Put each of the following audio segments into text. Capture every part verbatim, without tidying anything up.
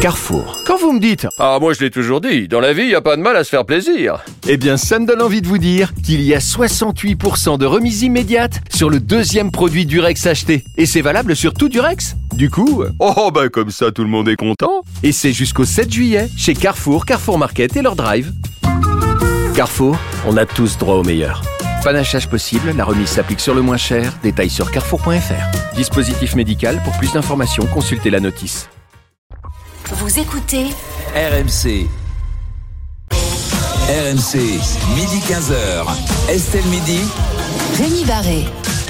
Carrefour. Quand vous me dites « Ah, moi je l'ai toujours dit, dans la vie, il n'y a pas de mal à se faire plaisir », eh bien ça me donne envie de vous dire qu'il y a soixante-huit pour cent de remise immédiate sur le deuxième produit Durex acheté. Et c'est valable sur tout Durex. Du coup, oh bah comme ça tout le monde est content. Et c'est jusqu'au sept juillet chez Carrefour, Carrefour Market et leur drive. Carrefour, on a tous droit au meilleur. Panachage possible, la remise s'applique sur le moins cher. Détails sur carrefour point f r. Dispositif médical, pour plus d'informations, consultez la notice. Vous écoutez R M C. R M C, midi quinze heures. Estelle Midi. Rémi Barré.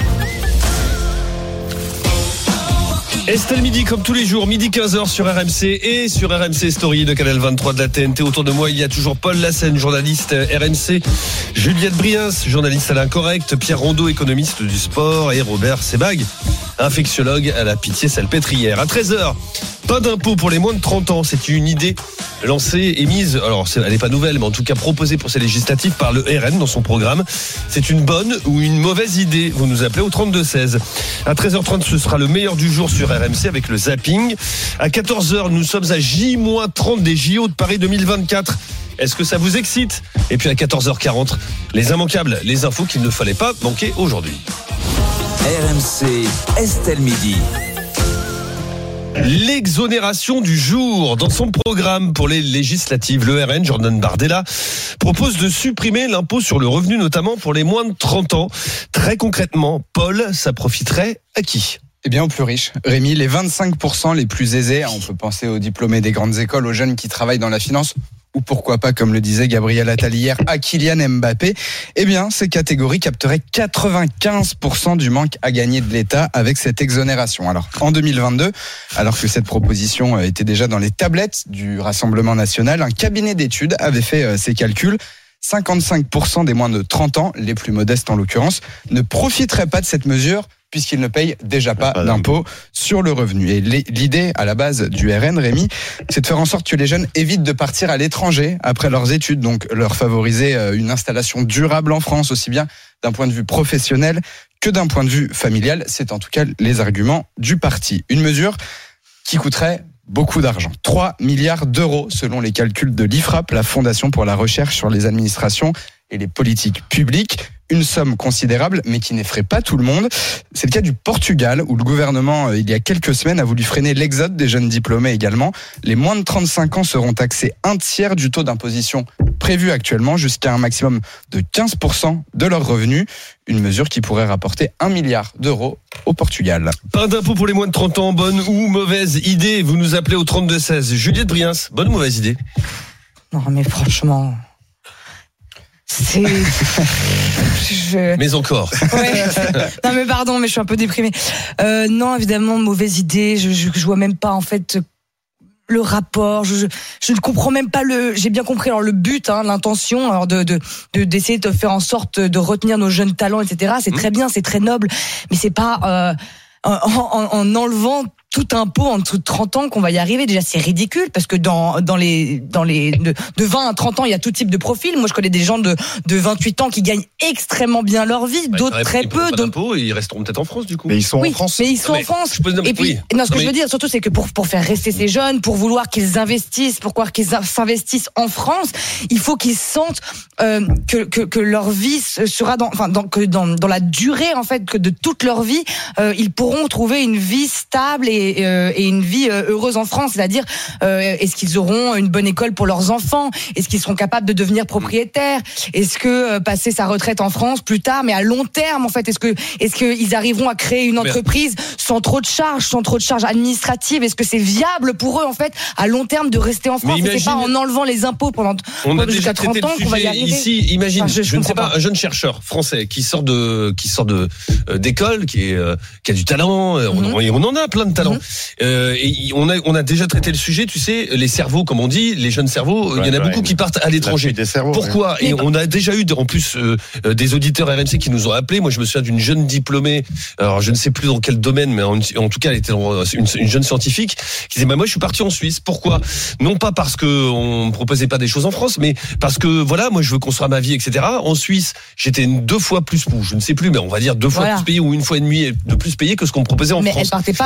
Estelle Midi, comme tous les jours, midi quinze heures sur R M C et sur R M C Story de Canal vingt-trois de la T N T. Autour de moi, il y a toujours Paul Lassène, journaliste R M C, Juliette Briens, journaliste à l'Incorrect, Pierre Rondeau, économiste du sport, et Robert Sebag, infectiologue à la Pitié-Salpêtrière. À treize heures, pas d'impôt pour les moins de trente ans. C'est une idée lancée et mise, alors elle n'est pas nouvelle, mais en tout cas proposée pour ces législatives par le R N dans son programme. C'est une bonne ou une mauvaise idée? Vous nous appelez au trente-deux seize. À treize heures trente, ce sera le meilleur du jour sur R M C avec le zapping. À quatorze heures, nous sommes à J trente des J O de Paris deux mille vingt-quatre. Est-ce que ça vous excite? Et puis à quatorze heures quarante, les immanquables, les infos qu'il ne fallait pas manquer aujourd'hui. R M C, Estelle Midi. L'exonération du jour. Dans son programme pour les législatives, le R N, Jordan Bardella, propose de supprimer l'impôt sur le revenu, notamment pour les moins de trente ans. Très concrètement, Paul, ça profiterait à qui? Eh bien, aux plus riches. Rémi, les vingt-cinq pour cent les plus aisés, on peut penser aux diplômés des grandes écoles, aux jeunes qui travaillent dans la finance, ou pourquoi pas, comme le disait Gabriel Attal hier, à Kylian Mbappé. Eh bien, ces catégories capteraient quatre-vingt-quinze pour cent du manque à gagner de l'État avec cette exonération. Alors, en deux mille vingt-deux, alors que cette proposition était déjà dans les tablettes du Rassemblement national, un cabinet d'études avait fait ses calculs. cinquante-cinq pour cent des moins de trente ans, les plus modestes en l'occurrence, ne profiteraient pas de cette mesure puisqu'ils ne payent déjà pas d'impôt sur le revenu. Et l'idée à la base du R N, Rémi, c'est de faire en sorte que les jeunes évitent de partir à l'étranger après leurs études, donc leur favoriser une installation durable en France, aussi bien d'un point de vue professionnel que d'un point de vue familial. C'est en tout cas les arguments du parti. Une mesure qui coûterait beaucoup d'argent. trois milliards d'euros selon les calculs de l'I F R A P, la Fondation pour la recherche sur les administrations et les politiques publiques. Une somme considérable, mais qui n'effraie pas tout le monde. C'est le cas du Portugal, où le gouvernement, il y a quelques semaines, a voulu freiner l'exode des jeunes diplômés également. Les moins de trente-cinq ans seront taxés un tiers du taux d'imposition prévu actuellement, jusqu'à un maximum de quinze pour cent de leurs revenus. Une mesure qui pourrait rapporter un milliard d'euros au Portugal. Pas d'impôt pour les moins de trente ans, bonne ou mauvaise idée? Vous nous appelez au trente-deux seize. Juliette Briens, bonne ou mauvaise idée? Non, mais franchement... C'est... Je... Mais encore. Ouais. Non mais pardon, mais je suis un peu déprimée. Euh, non, évidemment, mauvaise idée. Je, je, je vois même pas en fait le rapport. Je, je, je ne comprends même pas le. J'ai bien compris alors le but, hein, l'intention, alors de, de, de d'essayer de faire en sorte de retenir nos jeunes talents, et cetera. C'est mmh. très bien, c'est très noble, mais c'est pas euh, en, en, en enlevant tout impôt en dessous de trente ans qu'on va y arriver. Déjà, c'est ridicule parce que dans dans les dans les de, de vingt à trente ans, il y a tout type de profil. Moi, je connais des gens de de vingt-huit ans qui gagnent extrêmement bien leur vie, bah, d'autres très peu. Donc ils resteront peut-être en France du coup. Mais ils sont oui, en France. Mais ils sont non, mais en France. Je peux... Et puis, oui. non, ce que non, mais... je veux dire surtout, c'est que pour pour faire rester ces jeunes, pour vouloir qu'ils investissent, pour voir qu'ils s'investissent en France, il faut qu'ils sentent euh, que que que leur vie sera dans enfin dans que dans dans la durée en fait que de toute leur vie, euh, ils pourront trouver une vie stable et euh, et une vie heureuse en France, c'est-à-dire euh, est-ce qu'ils auront une bonne école pour leurs enfants, est-ce qu'ils seront capables de devenir propriétaires, est-ce que euh, passer sa retraite en France plus tard, mais à long terme en fait, est-ce que est-ce qu'ils arriveront à créer une entreprise sans trop de charges, sans trop de charges administratives, est-ce que c'est viable pour eux en fait à long terme de rester en France? Imagine, c'est pas en enlevant les impôts pendant on a jusqu'à déjà traité trente ans qu'on va y arriver. Ici, imagine, enfin, je, je, je ne sais pas, pas, un jeune chercheur français qui sort de qui sort de euh, d'école, qui est euh, qui a du talent, mm-hmm. on, on en a plein de talents. Mm-hmm. Euh, et on a on a déjà traité le sujet, tu sais, les cerveaux, comme on dit, les jeunes cerveaux, ouais, il y en a ouais, beaucoup qui partent à l'étranger. Cerveaux, Pourquoi ouais. Et on a déjà eu, en plus, euh, des auditeurs R M C qui nous ont appelés. Moi, je me souviens d'une jeune diplômée, alors je ne sais plus dans quel domaine, mais en, en tout cas, elle était une, une jeune scientifique, qui disait, bah, moi, je suis parti en Suisse. Pourquoi? Non pas parce que on proposait pas des choses en France, mais parce que, voilà, moi, je veux construire ma vie, et cetera. En Suisse, j'étais deux fois plus, je ne sais plus, mais on va dire deux fois voilà. plus payé ou une fois et demie de plus payé que ce qu'on me proposait en mais France. Mais elle partait pas pour les impôts.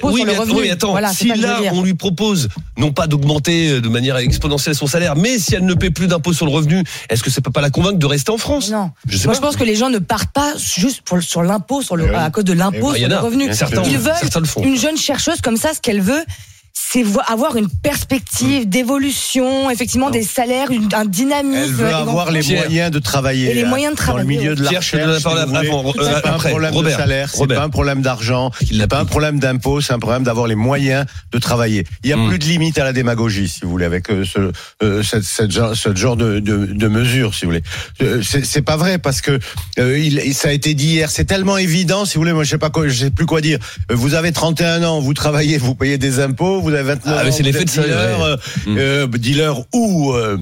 l'impôt oui, sur mais, le revenu. oui, attends, Voilà, si là on lui propose non pas d'augmenter de manière exponentielle son salaire, mais si elle ne paie plus d'impôt sur le revenu, est-ce que ça peut pas la convaincre de rester en France? Non. Je sais Moi, pas. je pense que les gens ne partent pas juste pour, sur l'impôt, sur le, oui. à cause de l'impôt Il y sur en le a. revenu. Certains, Ils veulent certains le font. une jeune chercheuse comme ça, ce qu'elle veut, c'est vo- avoir une perspective d'évolution, effectivement, des salaires, une, un dynamisme. Elle veut Et avoir donc, les Pierre. moyens de travailler. Et les moyens de Dans le travailler, milieu de la Pierre, je te donne la recherche, parole si vous avant, voulez. euh, C'est pas après. un problème Robert. de salaire, c'est Robert. pas un problème d'argent, Il l'a c'est pas un pris. problème d'impôt, c'est un problème d'avoir les moyens de travailler. Il y a Mm. plus de limite à la démagogie, si vous voulez, avec euh, ce, euh, cette, cette genre, ce genre de, de, de mesures, si vous voulez. Euh, C'est, c'est pas vrai parce que euh, il, ça a été dit hier. C'est tellement évident, si vous voulez. Moi, je sais pas quoi, je sais plus quoi dire. Euh, Vous avez trente et un ans, vous travaillez, vous payez des impôts. Vous avez vingt-neuf Ah, mais ans, c'est vous l'effet êtes de seuil, dealer, ouais. euh, Mm. euh, dealer ou euh,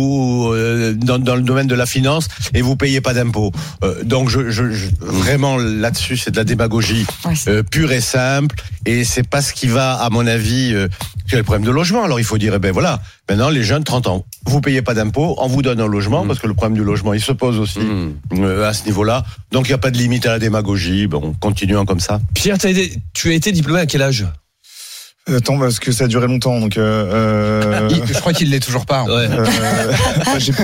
ou euh, dans, dans le domaine de la finance et vous payez pas d'impôts. Euh, donc je, je, je vraiment là-dessus c'est de la démagogie Ouais, c'est- euh, pure et simple et c'est pas ce qui va à mon avis. Euh, c'est le problème de logement. Alors il faut dire eh ben voilà maintenant les jeunes trente ans vous payez pas d'impôts, on vous donne un logement Mm. parce que le problème du logement il se pose aussi Mm. euh, à ce niveau-là. Donc il y a pas de limite à la démagogie. Bon continuons comme ça. Pierre, t'as été- tu as été diplômé à quel âge? Attends, parce que ça a duré longtemps, donc. Euh, Il- Je crois qu'il l'est toujours pas. hein. Ouais. euh, enfin, j'ai-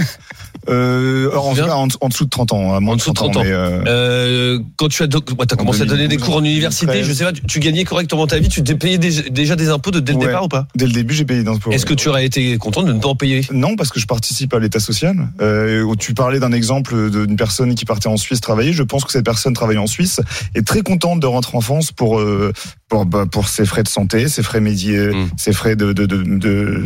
euh, en, Bien. en, en dessous de trente ans, à moins En de dessous de trente ans. trente ans. mais, euh, Euh, quand tu as, do- ouais, t'as En commencé à donner des deux mille douze, cours en université, deux mille treize. je sais pas, tu, tu gagnais correctement ta vie, tu t'es payé déjà, déjà des impôts de, dès le Ouais. départ ou pas? dès le début, j'ai payé d'impôts. Est-ce que tu aurais été content de ne pas en payer? Non, parce que je participe à l'État social. Euh, où tu parlais d'un exemple d'une personne qui partait en Suisse travailler. Je pense que cette personne travaille en Suisse est très contente de rentrer en France pour euh, pour, bah, pour ses frais de santé, ses frais médiés, Mm. ses frais de de de, de,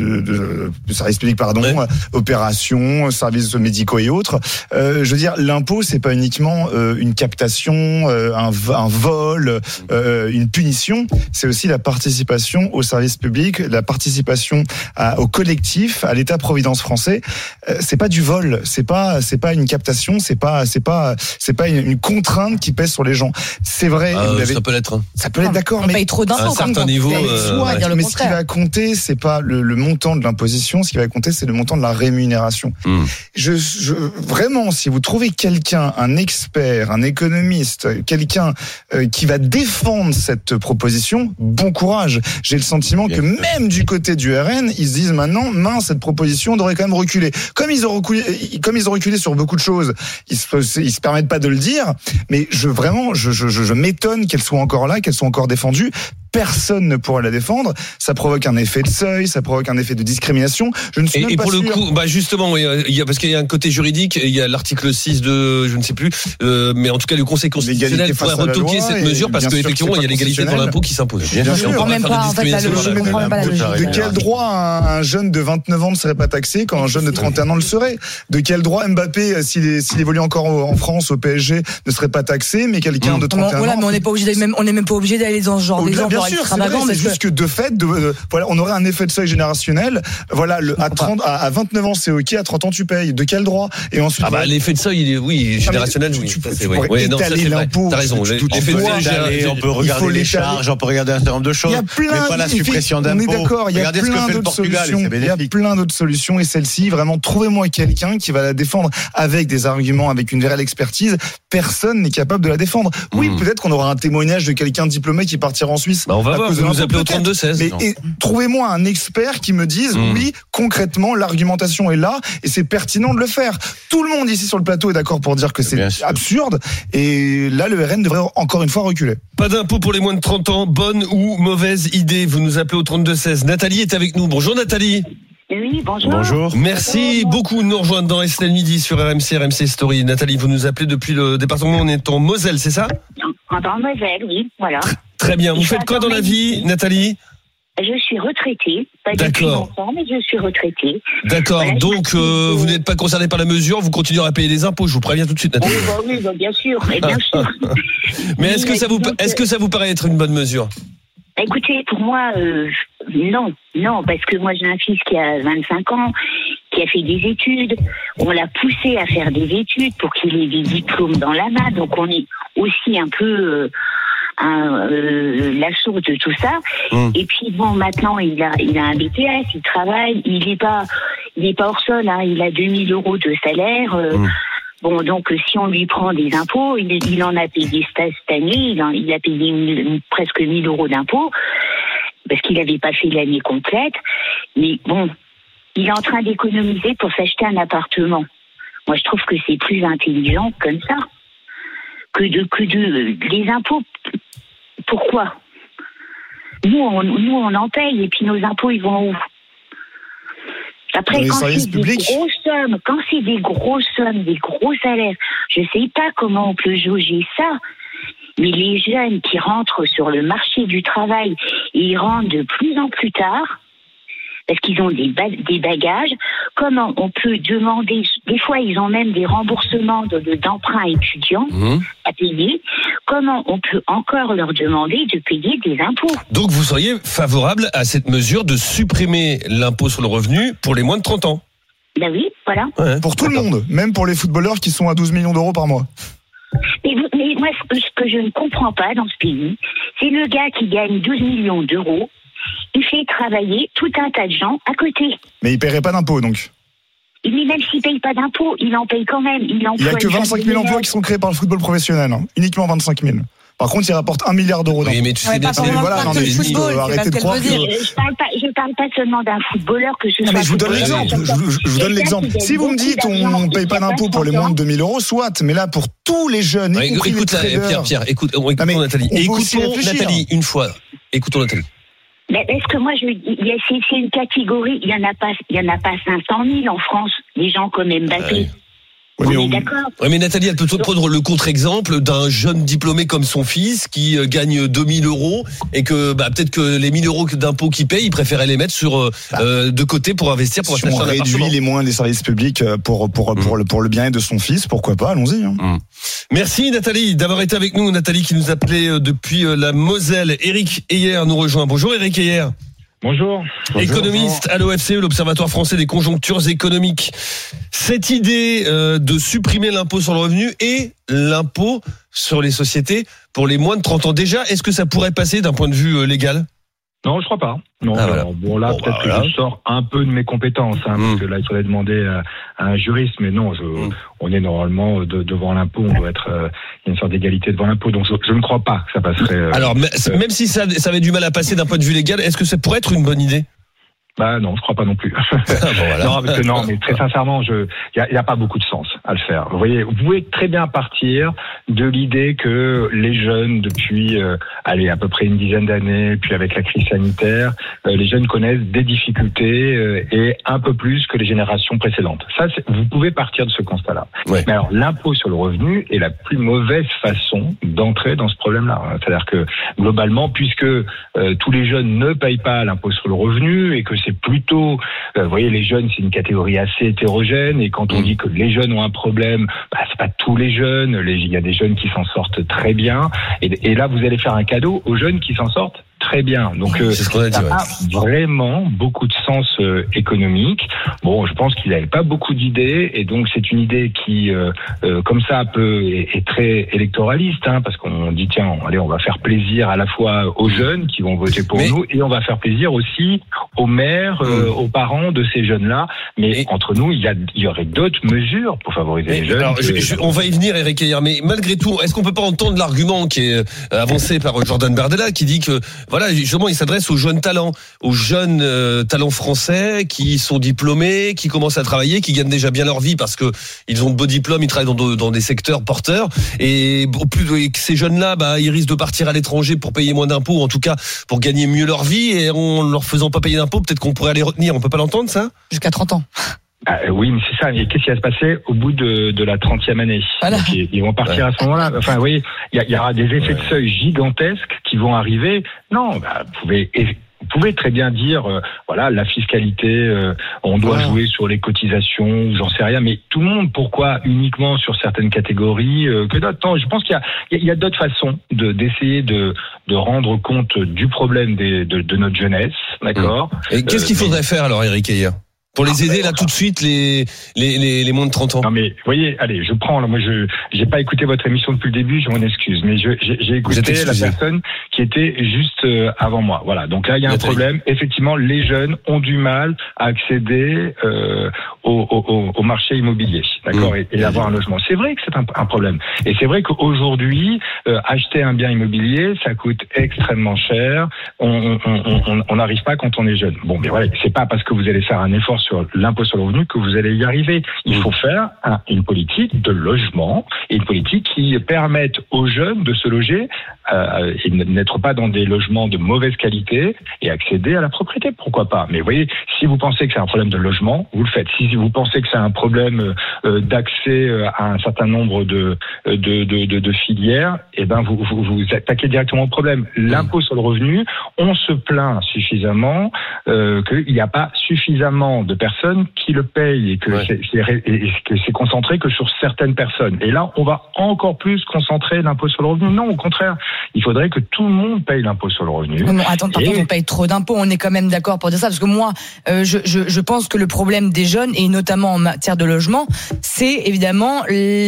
de, de service public, pardon, Ouais. opérations, services médicaux et autres. Euh, je veux dire, l'impôt, c'est pas uniquement euh, une captation, euh, un, v- un vol, euh, une punition. C'est aussi la participation au service public, la participation à, au collectif, à l'État-providence français. Euh, c'est pas du vol, c'est pas, c'est pas une captation, c'est pas, c'est pas, c'est pas une, une contrainte qui pèse sur les gens. C'est vrai, Ah, vous l'avez- ça peut l'être. hein. ça peut être d'accord, On mais paye trop À d'impôts. un certain quand même. niveau, Mais euh, soit ouais. dire le mais ce qui contraire. va compter, c'est pas le, le montant de l'imposition. Ce qui va compter, c'est le montant de la rémunération. Mm. Je, je, vraiment, si vous trouvez quelqu'un, un expert, un économiste, quelqu'un euh, qui va défendre cette proposition, bon courage. J'ai le sentiment Bien que sûr. même du côté du R N, ils se disent maintenant, mince, cette proposition devrait quand même reculer. Comme ils ont reculé, comme ils ont reculé sur beaucoup de choses, ils se, ils se permettent pas de le dire. Mais je vraiment, je, je, je, je m'étonne qu'elle soit encore là, qu'elle soit encore défendue. Personne ne pourra la défendre. Ça provoque un effet de seuil, ça provoque un effet de discrimination. Je ne suis Et, même et pas pour le sûr. coup, bah justement, oui, il y a, parce qu'il y a un côté juridique, il y a l'article six de, je ne sais plus, euh, mais en tout cas, le Conseil constitutionnel L'égalité pourrait face à la retoquer loi, cette et mesure parce bien sûr que qu'effectivement, c'est il y a pas l'égalité devant l'impôt qui s'impose. Bien Je sûr. comprends même pas, en fait, la Je logique. Je ne comprends même pas la logique. De quel droit un, un jeune de vingt-neuf ans ne serait pas taxé quand un jeune de trente et un ans le serait? De quel droit Mbappé, s'il, est, s'il évolue encore en France, au P S G, ne serait pas taxé, mais quelqu'un Mmh. de Non, trente et un voilà, ans... mais on n'est pas obligé d'aller même, on n'est même pas obligé d'aller dans ce genre Oh, bien, d'exemple bien sûr, c'est vrai, extravagant. c'est parce que- juste que de fait, de, de- voilà, on aurait un effet de seuil générationnel. Voilà, le, à, trente, à, à vingt-neuf ans c'est ok, à trente ans tu payes. De quel droit? Et ensuite, Ah bah voilà. l'effet de seuil, il est, oui, générationnel, tu- oui. tu- ça, tu c'est, pourrais oui. Ouais, non, ça, étaler c'est vrai. l'impôt, T'as raison. tu- tu- L'effet de on seuil, peut D'aller, général- on peut il faut regarder les l'étaler. charges, on peut regarder un certain nombre de Il choses, y a plein, mais pas la il fait- suppression on d'impôts. est d'accord, il y a Regardez ce que plein fait le d'autres Portugal, et solutions. c'est Il y a bénéfique. plein d'autres solutions et celle-ci, vraiment, trouvez-moi quelqu'un qui va la défendre avec des arguments, avec une réelle expertise. Personne n'est capable de la défendre. Oui, Mmh. peut-être qu'on aura un témoignage de quelqu'un diplômé qui partira en Suisse. Bah, on va à voir, cause vous de nous l'impôt, appelez au peut-être. trente-deux seize. Mais Non. et, trouvez-moi un expert qui me dise Mmh. oui, concrètement, l'argumentation est là et c'est pertinent de le faire. Tout le monde ici sur le plateau est d'accord pour dire que c'est Bien sûr. absurde et là, le R N devrait encore une fois reculer. Pas d'impôt pour les moins de trente ans, bonne ou mauvaise idée? Vous nous appelez au trente-deux seize. Nathalie est avec nous. Bonjour Nathalie. Oui, bonjour. Bonjour. Merci beaucoup de nous rejoindre dans Estelle Midi sur R M C, R M C Story. Nathalie, vous nous appelez depuis le département, on est en Moselle, c'est ça? En dans Moselle, oui, voilà. Très bien. Vous Je faites quoi dans la vie, Nathalie? Je suis retraitée, pas depuis D'accord. longtemps, mais je suis retraitée. D'accord. Voilà, Donc, je- euh, vous n'êtes pas concerné par la mesure, vous continuerez à payer des impôts. Je vous préviens tout de suite, Oui, Nathalie. bah oui, bah bien sûr, mais bien sûr. Mais est-ce que ça vous, donc, est-ce que ça vous paraît être une bonne mesure? Écoutez, pour moi, euh, non, non, parce que moi j'ai un fils qui a vingt-cinq ans, qui a fait des études. On l'a poussé à faire des études pour qu'il ait des diplômes dans la main. Donc on est aussi un peu euh, un, euh, la source de tout ça. Mmh. Et puis bon, maintenant il a, il a un B T S, il travaille, il est pas, il est pas hors sol, hein, il a deux mille euros de salaire. Euh, Mmh. Bon, donc si on lui prend des impôts, il, il en a payé cette année, il, en, il a payé une, une, presque mille euros d'impôts, parce qu'il n'avait pas fait l'année complète. Mais bon, il est en train d'économiser pour s'acheter un appartement. Moi, je trouve que c'est plus intelligent comme ça que de que de les impôts. Pourquoi ? Nous, on, nous, on en paye et puis nos impôts, ils vont où ? Après, quand c'est des grosses sommes, quand c'est des grosses sommes, des gros salaires, je sais pas comment on peut jauger ça. Mais les jeunes qui rentrent sur le marché du travail, et ils rentrent de plus en plus tard, parce qu'ils ont des, ba- des bagages. Comment on peut demander, des fois ils ont même des remboursements de, de, d'emprunts étudiants mmh. à payer, comment on peut encore leur demander de payer des impôts ? Donc vous seriez favorable à cette mesure de supprimer l'impôt sur le revenu pour les moins de trente ans ? Ben oui, voilà. Ouais. Pour tout le monde, même pour les footballeurs qui sont à douze millions d'euros par mois. Mais, mais moi, ce que, ce que je ne comprends pas dans ce pays, c'est le gars qui gagne douze millions d'euros, il fait travailler tout un tas de gens à côté. Mais il ne paierait pas d'impôts, donc. Mais même s'il ne paye pas d'impôts, il en paye quand même. Il n'y a que vingt-cinq mille emplois qui sont créés par le football professionnel. Hein. Uniquement vingt-cinq mille. Par contre, il rapporte un milliard d'euros d'impôts. Oui, mais tu sais, ouais, bien, mais voilà, non, mais football, arrêtez de croire que... Je ne parle, parle pas seulement d'un footballeur, que ce non, soit... mais je vous donne l'exemple. Je, je, je vous donne l'exemple. Si vous me dites on ne paye pas d'impôts pour les moins de deux mille euros, soit. Mais là, pour tous les jeunes, ouais, y compris écoute, les traders... Pierre, Pierre, écoute, écoutons non, Nathalie. Écoutons Nathalie, une fois. Écoutons Nathalie. Mais est-ce que moi, je, il y a, c'est, c'est une catégorie, il y en a pas, il y en a pas cinq cent mille en France, des gens comme Mbappé. Ouais. Oui, on mais est on... d'accord. Oui, mais Nathalie, elle peut prendre le contre-exemple d'un jeune diplômé comme son fils qui gagne deux mille euros et que bah, peut-être que les mille euros d'impôts qu'il paye, il préférait les mettre sur bah, euh, de côté pour investir pour si acheter on un appartement. réduit les moins des services publics pour pour pour, mmh. pour, le, pour le bien de son fils, pourquoi pas, allons-y. Hein. Mmh. Merci Nathalie d'avoir été avec nous. Nathalie qui nous appelait depuis la Moselle. Éric Heyer nous rejoint. Bonjour Éric Heyer. Bonjour. Économiste à l'O F C E, l'Observatoire français des conjonctures économiques. Cette idée euh, de supprimer l'impôt sur le revenu et l'impôt sur les sociétés pour les moins de trente ans, déjà, est-ce que ça pourrait passer d'un point de vue euh, légal ? Non, je crois pas. Non, ah, voilà. alors, bon là bon, peut-être bah, que voilà. je sors un peu de mes compétences, hein, mmh. parce que là il faudrait demander à, à un juriste, mais non, je, mmh. on est normalement de, devant l'impôt, on doit être, euh, il y a une sorte d'égalité devant l'impôt, donc je, je ne crois pas que ça passerait. Euh, alors même euh, si ça, ça avait du mal à passer d'un point de vue légal, est-ce que ça pourrait être une bonne idée ? Bah non, je crois pas non plus. Ah, bon, voilà. Non, parce que non, mais très sincèrement, je, il y a, y a pas beaucoup de sens à le faire. Vous voyez, vous pouvez très bien partir de l'idée que les jeunes, depuis, euh, allez, à peu près une dizaine d'années, puis avec la crise sanitaire, euh, les jeunes connaissent des difficultés euh, et un peu plus que les générations précédentes. Ça, c'est, vous pouvez partir de ce constat-là. Ouais. Mais alors, l'impôt sur le revenu est la plus mauvaise façon d'entrer dans ce problème-là. C'est-à-dire que globalement, puisque euh, tous les jeunes ne payent pas l'impôt sur le revenu et que c'est plutôt, euh, vous voyez, les jeunes, c'est une catégorie assez hétérogène, et quand on dit que les jeunes ont un problème, bah, c'est pas tous les jeunes, les, il y a des jeunes qui s'en sortent très bien, et, et là, vous allez faire un cadeau aux jeunes qui s'en sortent très bien. Donc, euh, c'est ce qu'on a dit, ça ouais. a vraiment beaucoup de sens euh, économique. Bon, je pense qu'il n'avait pas beaucoup d'idées, et donc c'est une idée qui, euh, euh, comme ça, peut est, est très électoraliste, hein, parce qu'on dit tiens, allez, on va faire plaisir à la fois aux jeunes qui vont voter pour mais... nous, et on va faire plaisir aussi aux maires, euh, aux parents de ces jeunes-là. Mais et... entre nous, il y a, il y aurait d'autres mesures pour favoriser mais, les jeunes. Alors, que... je, je, on va y venir, Éric Heyer, mais malgré tout, est-ce qu'on peut pas entendre l'argument qui est avancé par Jordan Bardella, qui dit que voilà, justement, il s'adresse aux jeunes talents, aux jeunes euh, talents français qui sont diplômés, qui commencent à travailler, qui gagnent déjà bien leur vie parce que ils ont de beaux diplômes, ils travaillent dans, de, dans des secteurs porteurs, et au plus et que ces jeunes-là, bah, ils risquent de partir à l'étranger pour payer moins d'impôts, ou en tout cas pour gagner mieux leur vie, et en leur faisant pas payer d'impôts, peut-être qu'on pourrait les retenir. On peut pas l'entendre, ça ? Jusqu'à trente ans. Ah, oui, mais c'est ça. Mais qu'est-ce qui va se passer au bout de, de la trentième année ? Voilà. Donc, ils, ils vont partir ouais. à ce moment-là. Enfin, vous voyez, il y, y aura des effets ouais. de seuil gigantesques qui vont arriver. Non, bah, vous pouvez... Vous pouvez très bien dire, euh, voilà, la fiscalité, euh, on doit ouais. jouer sur les cotisations, j'en sais rien, mais tout le monde, pourquoi uniquement sur certaines catégories euh, que d'autres ? Non, je pense qu'il y a, il y a d'autres façons de, d'essayer de, de rendre compte du problème des, de, de notre jeunesse, d'accord ? Et qu'est-ce qu'il faudrait euh, faire alors, Éric Heyer ? pour les aider là tout de suite les les les, les moins de trente ans. Non mais vous voyez, allez, je prends là, moi je j'ai pas écouté votre émission depuis le début, je m'en excuse, mais je, j'ai, j'ai écouté la personne qui était juste euh, avant moi. Voilà, donc là il y a un problème. Effectivement, les jeunes ont du mal à accéder euh, au, au, au marché immobilier, d'accord, mmh. et, et avoir un logement. C'est vrai que c'est un, un problème, et c'est vrai qu'aujourd'hui euh, acheter un bien immobilier, ça coûte extrêmement cher. On on n'arrive pas quand on est jeune. Bon, mais voilà, c'est pas parce que vous allez faire un effort sur l'impôt sur le revenu que vous allez y arriver. Il faut faire un, une politique de logement et une politique qui permette aux jeunes de se loger euh, et n'être pas dans des logements de mauvaise qualité et accéder à la propriété. Pourquoi pas? Mais vous voyez, si vous pensez que c'est un problème de logement, vous le faites. Si vous pensez que c'est un problème euh, d'accès à un certain nombre de de de, de, de filières, eh ben vous, vous vous attaquez directement au problème. L'impôt sur le revenu, on se plaint suffisamment euh, qu'il n'y a pas suffisamment de personnes qui le payent et que, ouais. c'est, c'est, et que c'est concentré que sur certaines personnes. Et là, on va encore plus concentrer l'impôt sur le revenu. Non, au contraire, il faudrait que tout le monde paye l'impôt sur le revenu. Non, attends, par contre, on paye trop d'impôts. On est quand même d'accord pour dire ça, parce que moi, euh, je, je, je pense que le problème des jeunes, et notamment en matière de logement, c'est évidemment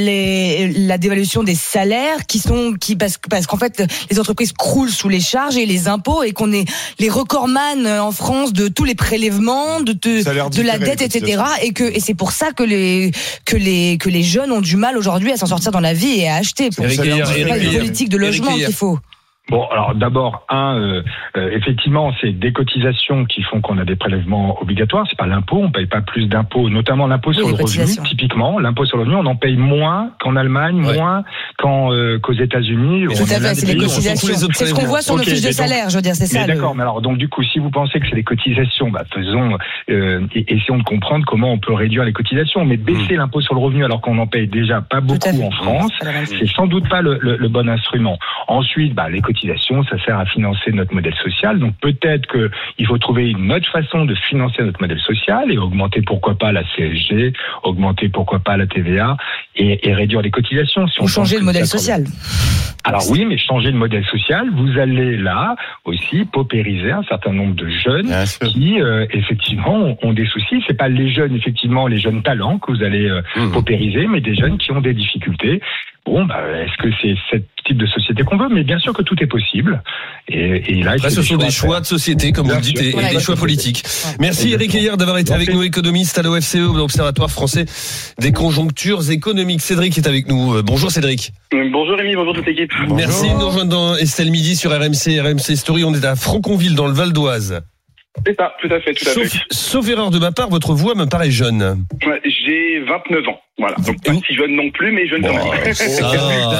les, la dévaluation des salaires qui sont, qui parce, parce qu'en fait, les entreprises croulent sous les charges et les impôts, et qu'on est les recordman en France de tous les prélèvements, de, de, de la dette, et cetera. Et que et c'est pour ça que les que les que les jeunes ont du mal aujourd'hui à s'en sortir dans la vie et à acheter. Pour Eric Heyer, c'est pas une politique de logement qu'il faut. Bon, alors d'abord, un, euh, euh, effectivement, c'est des cotisations qui font qu'on a des prélèvements obligatoires. C'est pas l'impôt, on paye pas plus d'impôts, notamment l'impôt oui, sur le revenu. Typiquement, l'impôt sur le revenu, on en paye moins qu'en Allemagne, ouais. moins qu'en, euh, qu'aux États-Unis. Tout à fait, c'est les cotisations. C'est ce qu'on voit sur okay, nos fiches de salaire, donc, je veux dire, c'est ça. Mais le... D'accord, mais alors donc du coup, si vous pensez que c'est les cotisations, bah faisons, euh, essayons de comprendre comment on peut réduire les cotisations, mais baisser mmh. l'impôt sur le revenu alors qu'on en paye déjà pas beaucoup en France, mmh. c'est sans doute pas le, le, le bon instrument. Ensuite, bah les cotisations, ça sert à financer notre modèle social. Donc peut-être qu'il faut trouver une autre façon de financer notre modèle social et augmenter pourquoi pas la C S G, augmenter pourquoi pas la T V A et, et réduire les cotisations. Si Ou on changer le modèle social. Alors oui, mais changer le modèle social, vous allez là aussi paupériser un certain nombre de jeunes qui euh, effectivement ont, ont des soucis. C'est pas les jeunes, effectivement, les jeunes talents que vous allez euh, mmh. paupériser, mais des jeunes qui ont des difficultés. Bon, bah, est-ce que c'est ce type de société qu'on veut? Mais bien sûr que tout est possible. Et, et là, Après, ce sont des choix faire. de société, comme bien vous le dites, et, et des choix politiques. Merci Eric Heyer d'avoir été avec nous, économiste à l'O F C E, l'Observatoire français des conjonctures économiques. Cédric est avec nous. Bonjour Cédric. Bonjour Rémi, bonjour toute l'équipe. Bonjour. Merci de nous rejoindre dans Estelle Midi sur R M C, R M C Story. On est à Franconville, dans le Val d'Oise. C'est ça, tout à fait, tout à sauf, fait. Sauf erreur de ma part, votre voix me paraît jeune. Ouais, j'ai vingt-neuf ans, voilà. Donc pas si jeune non plus, mais jeune bon, quand même. Ça,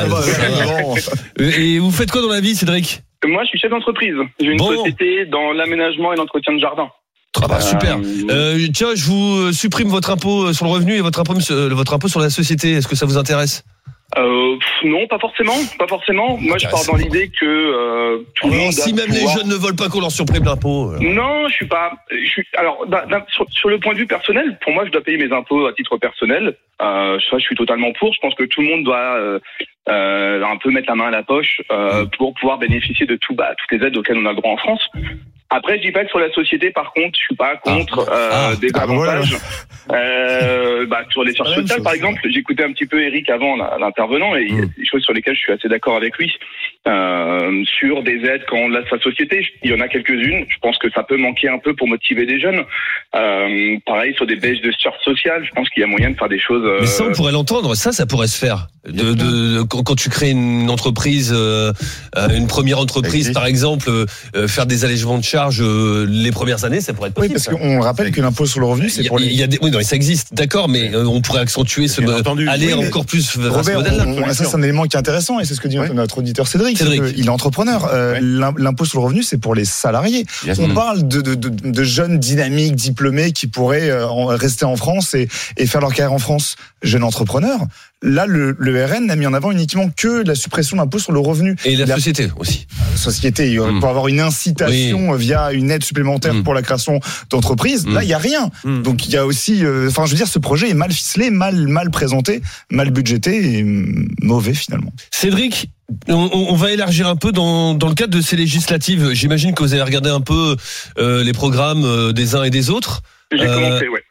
ça. Et vous faites quoi dans la vie, Cédric? Moi, je suis chef d'entreprise. J'ai une bon. société dans l'aménagement et l'entretien de jardin. Ah bah, super. Euh, tiens, je vous supprime votre impôt sur le revenu et votre impôt, votre impôt sur la société. Est-ce que ça vous intéresse? Euh, pff, non, pas forcément, pas forcément. Moi, je pars dans l'idée que euh, tout alors, le monde. Si même pouvoir... les jeunes ne veulent pas qu'on leur supprime l'impôt. Alors. Non, je suis pas. Je suis. Alors, d'un, d'un, sur, sur le point de vue personnel, pour moi, je dois payer mes impôts à titre personnel. Euh, ça, je suis totalement pour. Je pense que tout le monde doit euh, euh, un peu mettre la main à la poche euh, pour pouvoir bénéficier de tout, bah, toutes les aides auxquelles on a le droit en France. Après, je dis pas que sur la société, par contre, je suis pas contre ah, euh, ah, des ah, avantages. Voilà. Euh, bah, sur les charges sociales, par exemple, j'écoutais un petit peu Eric avant, l'intervenant, et il y a des choses sur lesquelles je suis assez d'accord avec lui. Euh, sur des aides quand on lance sa société, il y en a quelques-unes. Je pense que ça peut manquer un peu pour motiver des jeunes. Euh, pareil, sur des baisses de charges sociales, je pense qu'il y a moyen de faire des choses. Euh... Mais ça, on pourrait l'entendre. Ça, ça pourrait se faire. De, de, de quand, quand tu crées une entreprise, euh, une première entreprise, par exemple, euh, faire des allègements de charges euh, les premières années, ça pourrait être possible. Oui, parce qu'on rappelle que l'impôt sur le revenu, c'est il y a, pour les. Il y a des, oui, non, ça existe, d'accord, mais euh, on pourrait accentuer ce, entendu, aller oui, encore plus vers Robert, ce modèle-là. On, ça, c'est un élément qui est intéressant, et c'est ce que dit oui. notre auditeur Cédric. Cédric. Il est entrepreneur. Euh, oui. L'impôt sur le revenu, c'est pour les salariés. Yes. On mmh. parle de, de, de, de jeunes dynamiques, diplômés, qui pourraient euh, rester en France et, et faire leur carrière en France. Jeunes entrepreneurs. Là, le, le R N n'a mis en avant uniquement que la suppression de l'impôt sur le revenu. Et la, la société aussi. Société, mmh. pour avoir une incitation oui. via une aide supplémentaire mmh. pour la création d'entreprises. Mmh. Là, il y a rien. Mmh. Donc, il y a aussi, enfin, euh, je veux dire, ce projet est mal ficelé, mal, mal présenté, mal budgété et mauvais finalement. Cédric, on, on va élargir un peu dans, dans le cadre de ces législatives. J'imagine que vous avez regardé un peu euh, les programmes des uns et des autres. J'ai euh, commencé, ouais.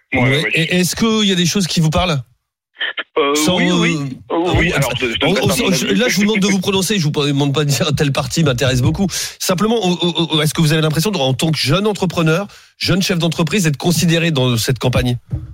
Ouais, Ouais. ouais. Et est-ce qu'il y a des choses qui vous parlent? Euh, Sans, oui, oui. euh, Euh, oui, alors, je, je donne on- pas on- mon je- avis. là, je vous demande de vous prononcer. Je vous demande pas de dire telle partie m'intéresse beaucoup. Simplement, au- au- est-ce que vous avez l'impression, de, en tant que jeune entrepreneur, jeune chef d'entreprise, d'être considéré dans cette campagne?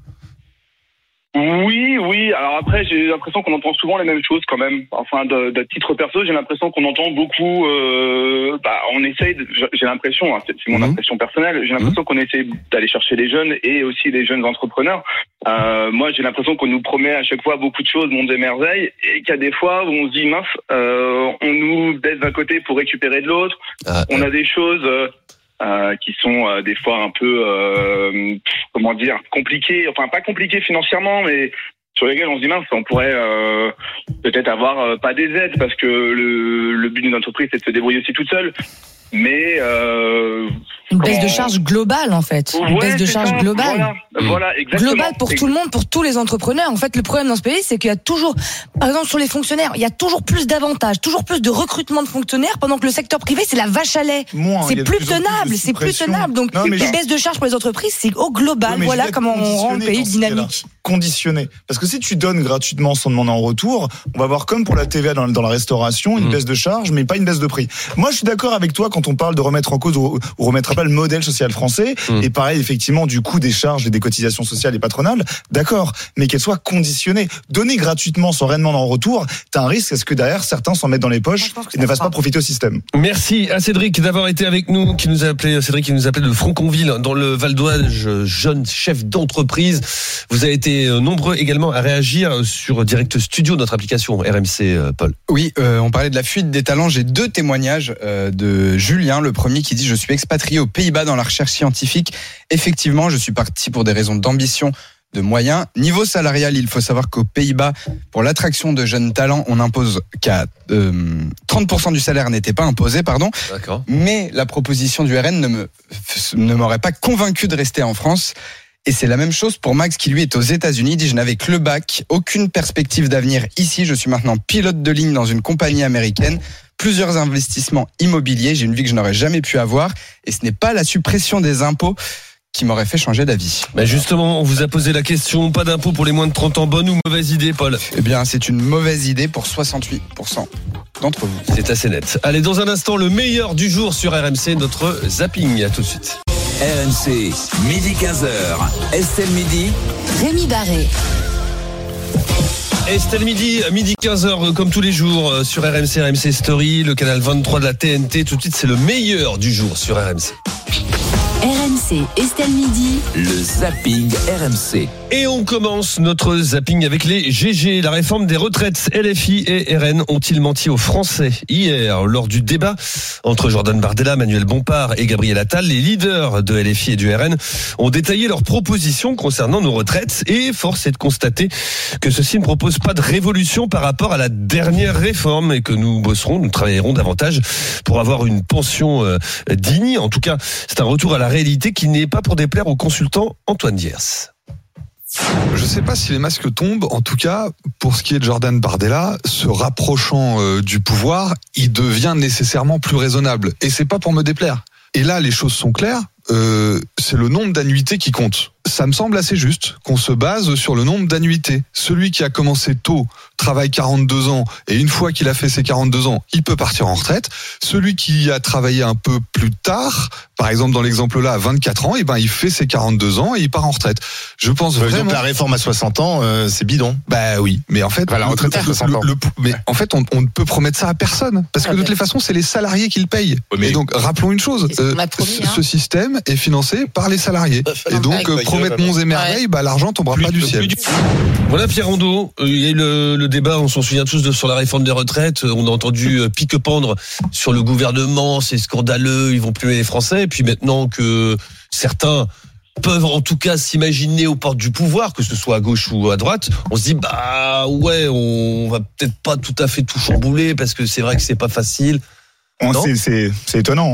Oui, oui. Alors après, j'ai l'impression qu'on entend souvent les mêmes choses quand même. Enfin, de, de titre perso, j'ai l'impression qu'on entend beaucoup. Euh, bah, on essaye. De, j'ai l'impression, hein, c'est, c'est mon Mmh. impression personnelle. J'ai l'impression mmh. qu'on essaye d'aller chercher les jeunes et aussi les jeunes entrepreneurs. Euh, moi, j'ai l'impression qu'on nous promet à chaque fois beaucoup de choses, mondes et merveilles, et qu'il y a des fois où on se dit mince, euh, on nous baisse d'un côté pour récupérer de l'autre. Ah, on a des choses. Euh, Euh, qui sont euh, des fois un peu, euh, comment dire, compliquées, enfin pas compliquées financièrement, mais sur lesquelles on se dit mince, on pourrait euh, peut-être avoir euh, pas des aides, parce que le, le but d'une entreprise c'est de se débrouiller aussi toute seule, mais euh, une baisse comment... de charge globale en fait, une ouais, baisse de charge ça. globale. Voilà, mmh. voilà, exactement. Global pour tout le monde, pour tous les entrepreneurs. En fait, le problème dans ce pays, c'est qu'il y a toujours, par exemple sur les fonctionnaires, il y a toujours plus d'avantages, toujours plus de recrutement de fonctionnaires, pendant que le secteur privé, c'est la vache à lait. Moins, c'est plus, plus tenable, plus c'est plus tenable. Donc, non, les je... baisses de charges pour les entreprises, c'est au global. Ouais, voilà comment on rend le pays dynamique. Conditionné. Parce que si tu donnes gratuitement sans demander en retour, on va voir comme pour la T V A dans, dans la restauration, une mmh. baisse de charge, mais pas une baisse de prix. Moi, je suis d'accord avec toi quand on parle de remettre en cause ou, ou remettre à plat le modèle social français. Mmh. Et pareil, effectivement, du coût des charges et des cotisations sociales et patronales. D'accord. Mais qu'elles soient conditionnées. Donner gratuitement sans rien demander en retour, t'as un risque à ce que derrière, certains s'en mettent dans les poches et ne fassent pas profiter au système. Merci à Cédric d'avoir été avec nous, qui nous a appelé, Cédric qui nous a appelé de Franconville, dans le Val d'Oise, jeune chef d'entreprise. Vous avez été nombreux également à réagir sur Direct Studio, notre application R M C, Paul. Oui, euh, on parlait de la fuite des talents. J'ai deux témoignages euh, de Julien. Le premier qui dit « Je suis expatrié aux Pays-Bas dans la recherche scientifique. Effectivement, je suis parti pour des raisons d'ambition, de moyens. Niveau salarial, il faut savoir qu'aux Pays-Bas, pour l'attraction de jeunes talents, on impose qu'à euh, trente pour cent du salaire n'était pas imposé, pardon. D'accord. Mais la proposition du R N ne me ne m'aurait pas convaincu de rester en France. Et c'est la même chose pour Max qui lui est aux États-Unis. Il dit je n'avais que le bac, aucune perspective d'avenir ici. Je suis maintenant pilote de ligne dans une compagnie américaine. Plusieurs investissements immobiliers. J'ai une vie que je n'aurais jamais pu avoir. Et ce n'est pas la suppression des impôts qui m'aurait fait changer d'avis. Ben justement, on vous a posé la question, pas d'impôts pour les moins de trente ans, bonne ou mauvaise idée, Paul? Eh bien, c'est une mauvaise idée pour soixante-huit pour cent d'entre vous. C'est assez net. Allez, dans un instant, le meilleur du jour sur R M C, notre zapping. À tout de suite. R M C, midi quinze heures. Estelle Midi. Rémi Barré. Estelle Midi, midi quinze heures, comme tous les jours, sur R M C, R M C Story, le canal vingt-trois de la T N T. Tout de suite, c'est le meilleur du jour sur R M C. R M C, Estelle Midi. Le zapping R M C. Et on commence notre zapping avec les G G. La réforme des retraites. L F I et R N ont-ils menti aux Français? Hier, lors du débat entre Jordan Bardella, Manuel Bompard et Gabriel Attal, les leaders de L F I et du R N ont détaillé leurs propositions concernant nos retraites. Et force est de constater que ceux-ci ne proposent pas de révolution par rapport à la dernière réforme et que nous bosserons, nous travaillerons davantage pour avoir une pension euh, digne. En tout cas, c'est un retour à la réalité qui n'est pas pour déplaire au consultant Antoine Diers. Je ne sais pas si les masques tombent. En tout cas, pour ce qui est de Jordan Bardella, se rapprochant euh, du pouvoir, il devient nécessairement plus raisonnable. Et c'est pas pour me déplaire. Et là, les choses sont claires. Euh, c'est le nombre d'annuités qui compte. Ça me semble assez juste qu'on se base sur le nombre d'annuités. Celui qui a commencé tôt travaille quarante-deux ans et une fois qu'il a fait ses quarante-deux ans, il peut partir en retraite. Celui qui a travaillé un peu plus tard, par exemple dans l'exemple là, à vingt-quatre ans, et ben il fait ses quarante-deux ans et il part en retraite. Je pense vraiment. Donc la réforme à soixante ans, euh, c'est bidon. Bah oui, mais en fait, enfin, la retraite à soixante ans. Le, le, mais en fait, on, on ne peut promettre ça à personne parce que de toutes les façons, c'est les salariés qui le payent. Oui, mais... Et donc, rappelons une chose, euh, promis, hein. ce système est financé par les salariés. Et donc, euh, promettre monts et merveilles, bah l'argent tombera plus, pas du plus ciel. Du... Voilà Pierre Rondeau, il y a eu le, le débat, on s'en souvient tous de, sur la réforme des retraites. On a entendu pique-pendre sur le gouvernement, c'est scandaleux, ils vont plumer les Français. Et puis maintenant que certains peuvent en tout cas s'imaginer aux portes du pouvoir, que ce soit à gauche ou à droite, on se dit bah ouais, on va peut-être pas tout à fait tout chambouler parce que c'est vrai que c'est pas facile. C'est, c'est, c'est étonnant. Hein.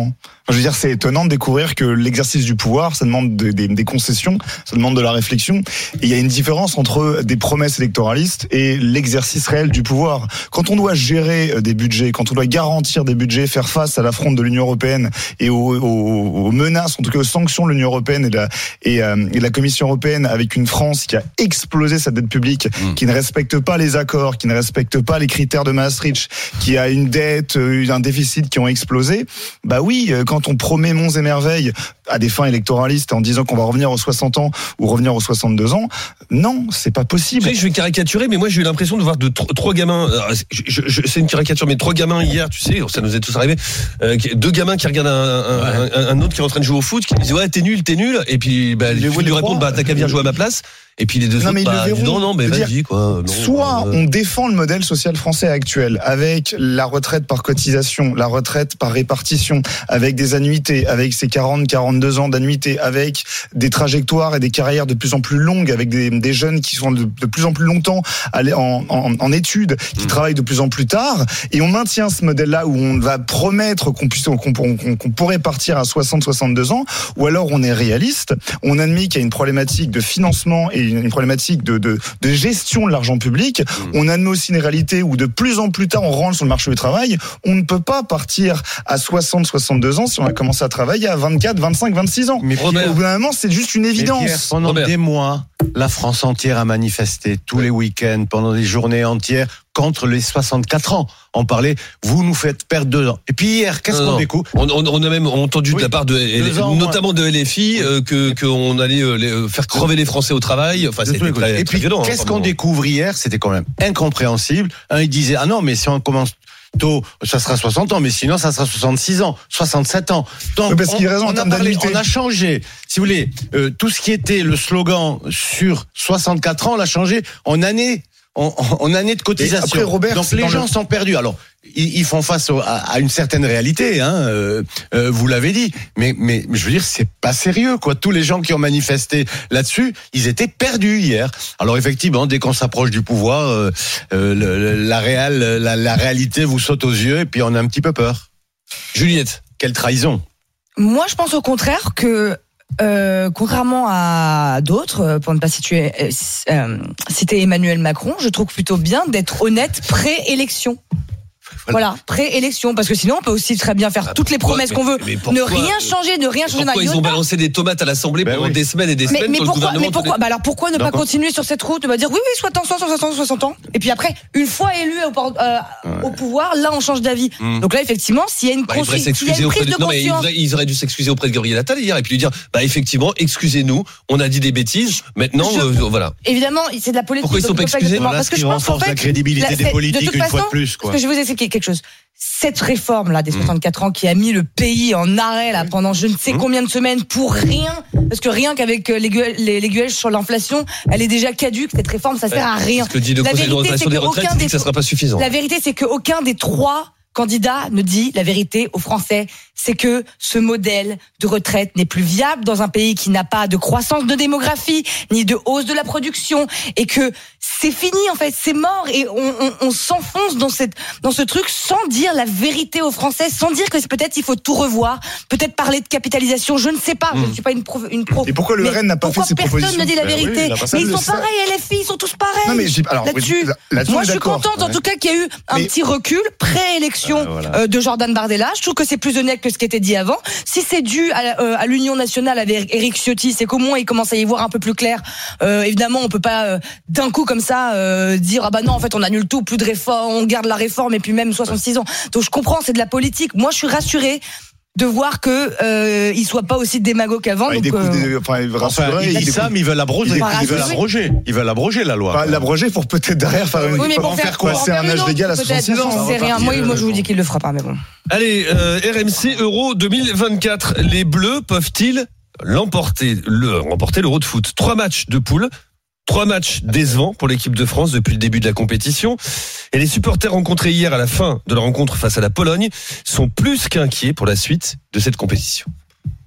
Je veux dire, c'est étonnant de découvrir que l'exercice du pouvoir, ça demande des, des, des concessions, ça demande de la réflexion. Et il y a une différence entre des promesses électoralistes et l'exercice réel du pouvoir. Quand on doit gérer des budgets, quand on doit garantir des budgets, faire face à l'affront de l'Union européenne et aux, aux, aux menaces, en tout cas aux sanctions de l'Union européenne et de la, et, euh, et de la Commission européenne, avec une France qui a explosé sa dette publique, mmh. qui ne respecte pas les accords, qui ne respecte pas les critères de Maastricht, qui a une dette, un déficit qui ont explosé, bah oui, quand on promet monts et merveilles à des fins électoralistes en disant qu'on va revenir aux soixante ans ou revenir aux soixante-deux ans, non, c'est pas possible. Tu sais, je vais caricaturer, mais moi j'ai eu l'impression de voir de tro- trois gamins, je, je, je, c'est une caricature, mais trois gamins hier, tu sais, ça nous est tous arrivé, euh, deux gamins qui regardent un, un, ouais. un, un autre qui est en train de jouer au foot, qui disent ouais t'es nul, t'es nul, et puis bah, il lui répond bah t'as qu'à venir jouer à ma place. Et puis les deux non, autres, bah, non, non, mais vas-y, dire, quoi. Non, soit euh... on défend le modèle social français actuel avec la retraite par cotisation, la retraite par répartition, avec des annuités, avec ces quarante, quarante-deux ans d'annuités, avec des trajectoires et des carrières de plus en plus longues, avec des, des jeunes qui sont de, de plus en plus longtemps en, en, en études, qui mmh. travaillent de plus en plus tard, et on maintient ce modèle-là où on va promettre qu'on puisse, qu'on, qu'on, qu'on pourrait partir à soixante, soixante-deux ans, ou alors on est réaliste, on admet qu'il y a une problématique de financement et une problématique de, de, de gestion de l'argent public. Mmh. On admet aussi une réalité où de plus en plus tard on rentre sur le marché du travail. On ne peut pas partir à soixante, soixante-deux ans si on a commencé à travailler à vingt-quatre, vingt-cinq, vingt-six ans. Mais au bout d'un moment, c'est juste une évidence. Pierre, pendant Robert. des mois, la France entière a manifesté tous les week-ends, pendant des journées entières, contre les soixante-quatre ans. On parlait, vous nous faites perdre deux ans. Et puis hier, qu'est-ce non, qu'on découvre on, on, on a même entendu oui, de la part de L F I, ans, notamment de L F I, oui. euh, que qu'on allait euh, faire crever les Français au travail. Enfin, c'était très, très, Et puis, violent. Qu'est-ce hein, qu'on découvre hier ? C'était quand même incompréhensible. Un, il disait, ah non, mais si on commence tôt, ça sera soixante ans, mais sinon, ça sera soixante-six ans, soixante-sept ans. Donc, parce qu'il a raison, on, a parlé, on a changé, si vous voulez, euh, tout ce qui était le slogan sur soixante-quatre ans, on l'a changé en année. En, en année de cotisation. Après, Robert, donc les gens le... sont perdus. Alors ils, ils font face au, à, à une certaine réalité, hein, euh, euh, vous l'avez dit. Mais, mais je veux dire, c'est pas sérieux, quoi. Tous les gens qui ont manifesté là-dessus, ils étaient perdus hier. Alors effectivement, dès qu'on s'approche du pouvoir, euh, euh, le, la, réelle, la, la réalité vous saute aux yeux et puis on a un petit peu peur. Juliette, quelle trahison. Moi, je pense au contraire que Euh, contrairement à d'autres, pour ne pas situer, euh, citer Emmanuel Macron, je trouve plutôt bien d'être honnête pré-élection. Voilà, pré-élection, parce que sinon on peut aussi très bien faire ah, toutes les promesses mais, qu'on veut, mais pourquoi, ne rien changer, ne rien changer. Pourquoi ils ont balancé des tomates à l'Assemblée ben pendant oui. des semaines et des mais, semaines mais sur pourquoi, le gouvernement mais pourquoi, bah alors pourquoi ne pas D'accord. continuer sur cette route, de dire oui oui soixante, soixante, soixante ans, et puis après une fois élu au, euh, ouais. au pouvoir, là on change d'avis. Mmh. Donc là effectivement, s'il y a une, bah, consci... s'il y a une prise de, de conscience, non, mais ils auraient dû s'excuser auprès de Gabriel Attal hier et puis lui dire bah effectivement excusez-nous, on a dit des bêtises, maintenant je... euh, voilà. Évidemment c'est de la politique. Pourquoi ils sont pas excusés parce que je pense qu'en fait la crédibilité des politiques une fois de plus. Parce que je vais vous expliquer quelque chose. Cette réforme là des soixante-quatre ans qui a mis le pays en arrêt là pendant je ne sais combien de semaines pour rien, parce que rien qu'avec les gueules, les, les gueules sur l'inflation, elle est déjà caduque, cette réforme ça sert à rien. Ce que dit le Conseil de rotation des retraites, c'est que ça sera pas suffisant. La vérité c'est qu'aucun des trois candidat ne dit la vérité aux Français, c'est que ce modèle de retraite n'est plus viable dans un pays qui n'a pas de croissance de démographie, ni de hausse de la production, et que c'est fini en fait, c'est mort, et on, on, on s'enfonce dans cette, dans ce truc sans dire la vérité aux Français, sans dire que peut-être il faut tout revoir, peut-être parler de capitalisation, je ne sais pas, mmh. je ne suis pas une pro, une pro. Et pourquoi le R N n'a pas fait ses propositions ? Personne ne dit la vérité, ben oui, mais ils sont ça. pareils, L F I, ils sont tous pareils. Non, mais alors, là-dessus, là-dessus, moi je suis contente ouais. en tout cas qu'il y a eu un mais... petit recul pré-élection. Euh, voilà. euh, de Jordan Bardella, je trouve que c'est plus honnête que ce qui était dit avant. Si c'est dû à, euh, à l'Union nationale avec Éric Ciotti, c'est qu'au moins il commence à y voir un peu plus clair. Euh, évidemment, on peut pas euh, d'un coup comme ça euh, dire ah bah non en fait on annule tout, plus de réforme, on garde la réforme et puis même soixante-six ans. Donc je comprends, c'est de la politique. Moi je suis rassurée de voir que euh, il soit pas aussi démagogue qu'avant. Ouais, donc, euh... des, enfin, enfin, ils, ils, ils, ils veulent abroger, ils, ils veulent abroger, ils veulent abroger la loi. Enfin, l'abroger pour peut-être derrière faire une. Oui, mais pour faire quoi ? C'est un âge légal à soixante-six ans. C'est rien. Moi, moi, je vous dis qu'il le fera pas, mais bon. Allez, euh, R M C Euro deux mille vingt-quatre. Les Bleus peuvent-ils l'emporter, le remporter l'Euro de foot ? Trois matchs de poule. Trois matchs décevants pour l'équipe de France depuis le début de la compétition. Et les supporters rencontrés hier à la fin de la rencontre face à la Pologne sont plus qu'inquiets pour la suite de cette compétition.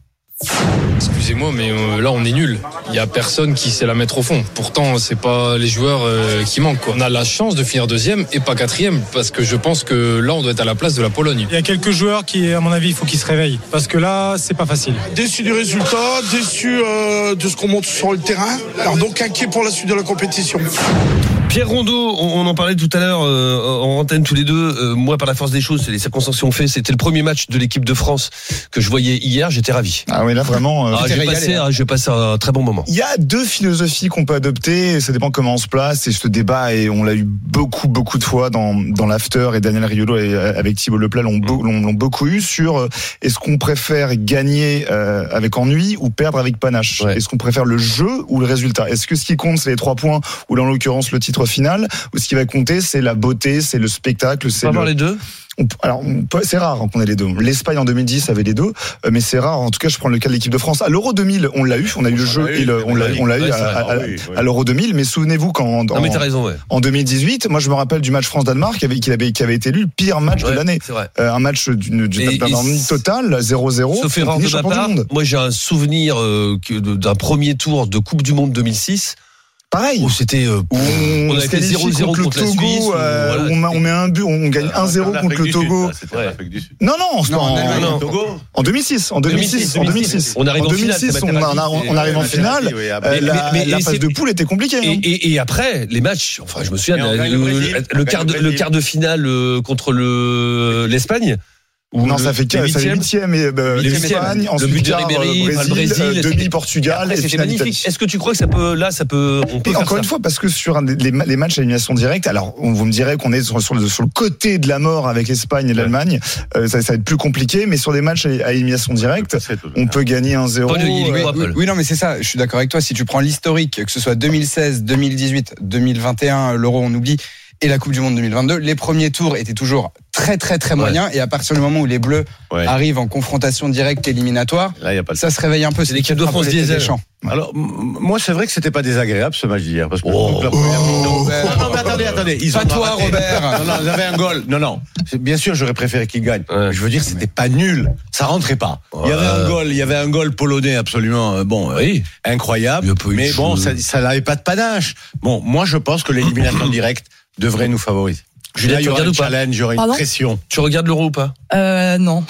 Excusez-moi, mais euh, là on est nul. Il y a personne qui sait la mettre au fond. Pourtant, c'est pas les joueurs euh, qui manquent, quoi. On a la chance de finir deuxième et pas quatrième, parce que je pense que là on doit être à la place de la Pologne. Il y a quelques joueurs qui, à mon avis, il faut qu'ils se réveillent, parce que là, c'est pas facile. Déçu du résultat, déçu euh, de ce qu'on montre sur le terrain. Alors donc inquiet pour la suite de la compétition. Pierre Rondeau, on en parlait tout à l'heure euh, en antenne tous les deux. Euh, moi, par la force des choses, les circonstances ont fait. C'était le premier match de l'équipe de France que je voyais hier. J'étais ravi. Ah oui, là vraiment. Euh, ah, j'ai passé, hein. j'ai passé un très bon moment. Il y a deux philosophies qu'on peut adopter. Ça dépend comment on se place. Et ce débat, et on l'a eu beaucoup, beaucoup de fois dans dans l'after. Et Daniel Riolo et avec Thibault Leplat l'ont, l'ont, l'ont beaucoup eu sur euh, est-ce qu'on préfère gagner euh, avec ennui ou perdre avec panache. Ouais. Est-ce qu'on préfère le jeu ou le résultat. Est-ce que ce qui compte c'est les trois points ou en l'occurrence le titre final, ou ce qui va compter c'est la beauté, c'est le spectacle, c'est on va le... voir les deux. On, alors, on peut, c'est rare qu'on ait les deux. L'Espagne en deux mille dix avait les deux, mais c'est rare. En tout cas, je prends le cas de l'équipe de France. À l'Euro deux mille, on l'a eu, on a eu le jeu et le, on l'a, on l'a eu à, à, à, à l'Euro deux mille. Mais souvenez-vous quand en, non, mais t'as raison, ouais. en deux mille dix-huit, moi je me rappelle du match France-Danemark qui avait, qui avait, qui avait été élu le pire match ouais, de l'année. C'est vrai. Euh, un match d'une, d'une totale zéro zéro. Sauf erreur de ma part, moi j'ai un souvenir euh, d'un premier tour de Coupe du Monde deux mille six. Pareil. Où c'était, euh, où on, on avait fait zéro zéro contre, contre le Togo, la Suisse. Euh, voilà, on, met, on met un but, on gagne un zéro contre le Togo. Sud, ça, ouais. Non, non, non, en, en, en, Togo. en deux mille six. En deux mille six. En deux mille six. On arrive en finale. On, on, on arrive en finale. Oui, euh, la, mais, mais, la phase de poule était compliquée. Et, hein. et, et après, les matchs, enfin, je me souviens, le, le, le, le, quart de, le quart de finale contre le, l'Espagne. Non, ça fait huitième et euh, l'Espagne, ensuite quart Brésil, Brésil demi Portugal. Après, c'était magnifique. Est-ce que tu crois que ça peut, là, ça peut, on peut et encore une fois, parce que sur un, les, les matchs à élimination directe, alors vous me direz qu'on est sur, sur, le, sur le côté de la mort avec l'Espagne et l'Allemagne, euh, ça, ça va être plus compliqué, mais sur des matchs à élimination directe, on peut gagner un zéro. Oui, oui, oui, non, mais c'est ça. Je suis d'accord avec toi. Si tu prends l'historique, que ce soit deux mille seize, deux mille dix-huit, deux mille vingt et un, l'Euro, on oublie. Et la Coupe du Monde deux mille vingt-deux, les premiers tours étaient toujours très très très moyens. Ouais. Et à partir du moment où les Bleus ouais. arrivent en confrontation directe éliminatoire, là, y a pas ça se réveille un peu. C'est l'équipe de France diesel. Alors, m- moi, c'est vrai que c'était pas désagréable ce match d'hier, parce que oh, la première oh, non, non, mais attendez, attendez, ils pas ont toi, raté. Robert. Non, non, ils avaient un goal. Non, non. Bien sûr, j'aurais préféré qu'ils gagnent. Ouais. Je veux dire, c'était pas nul. Ça rentrait pas. Ouais. Il y avait un goal, il y avait un goal polonais absolument, euh, bon, oui. euh, incroyable. Mais bon, ça, ça n'avait pas de panache. Bon, moi, je pense que l'élimination directe devrait nous favoriser. Juliette, tu regardes ou pas? Challenge, il y aurait une pression. Tu regardes l'Euro ou pas? Euh, non.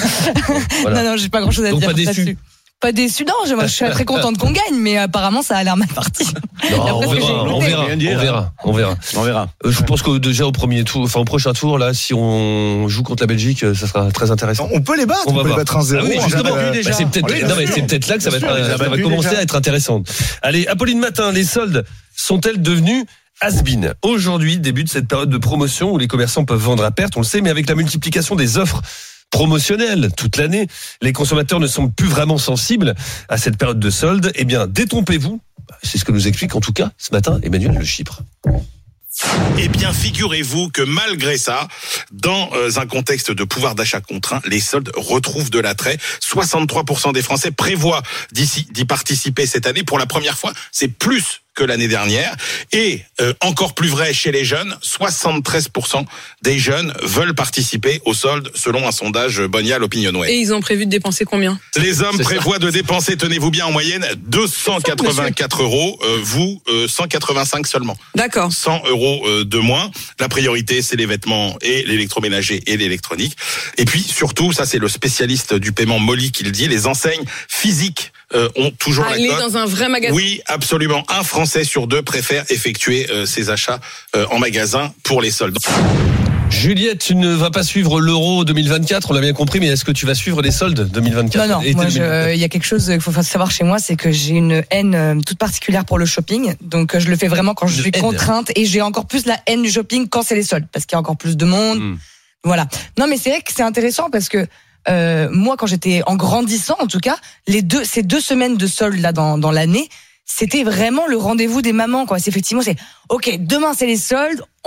voilà. Non, non, j'ai pas grand chose à Donc dire pas déçu. là-dessus. Pas déçu, non, je, moi, je suis très contente qu'on gagne, mais apparemment ça a l'air mal parti. Non, on, verra, on, verra, on verra, on verra, on verra. Euh, je pense que déjà au premier tour, enfin au prochain tour, là, si on joue contre la Belgique, ça sera très intéressant. On peut les battre, on, on peut les battre un zéro. Ah oui, justement. Euh, bah, c'est peut-être, oui, non, mais c'est peut-être là que ça va, être, ça va commencer déjà à être intéressant. Allez, Apolline Matin, les soldes sont-elles devenues has-been? Aujourd'hui débute cette période de promotion où les commerçants peuvent vendre à perte, on le sait, mais avec la multiplication des offres promotionnelle toute l'année, les consommateurs ne sont plus vraiment sensibles à cette période de solde. Eh bien, détrompez-vous. C'est ce que nous explique en tout cas ce matin Emmanuel Le Chypre. Eh bien, figurez-vous que malgré ça, dans un contexte de pouvoir d'achat contraint, les soldes retrouvent de l'attrait. soixante-trois pour cent des Français prévoient d'ici, d'y participer cette année. Pour la première fois, c'est plus que l'année dernière. Et euh, encore plus vrai chez les jeunes, soixante-treize pour cent des jeunes veulent participer aux soldes selon un sondage Bonial Opinionway. Et ils ont prévu de dépenser combien? Les hommes prévoient de dépenser, tenez-vous bien, en moyenne deux cent quatre-vingt-quatre euros, euh, vous euh, cent quatre-vingt-cinq seulement. D'accord. cent euros euh, de moins. La priorité, c'est les vêtements et l'électroménager et l'électronique. Et puis surtout, ça c'est le spécialiste du paiement Molly qui le dit, les enseignes physiques euh, ont toujours Aller la cote. dans un vrai magasin. Oui, absolument. Un Français sur deux préfère effectuer euh, ses achats euh, en magasin pour les soldes. Juliette, tu ne vas pas suivre l'Euro deux mille vingt-quatre, on l'a bien compris, mais est-ce que tu vas suivre les soldes deux mille vingt-quatre? Non, non, moi, je, il y a quelque chose qu'il faut savoir chez moi, c'est que j'ai une haine toute particulière pour le shopping, donc je le fais vraiment quand je suis contrainte, et j'ai encore plus la haine du shopping quand c'est les soldes, parce qu'il y a encore plus de monde, mmh. voilà. Non, mais c'est vrai que c'est intéressant parce que euh, moi, quand j'étais en grandissant, en tout cas, les deux, ces deux semaines de soldes là dans, dans l'année, c'était vraiment le rendez-vous des mamans, quoi. C'est effectivement, c'est ok. Demain, c'est les soldes.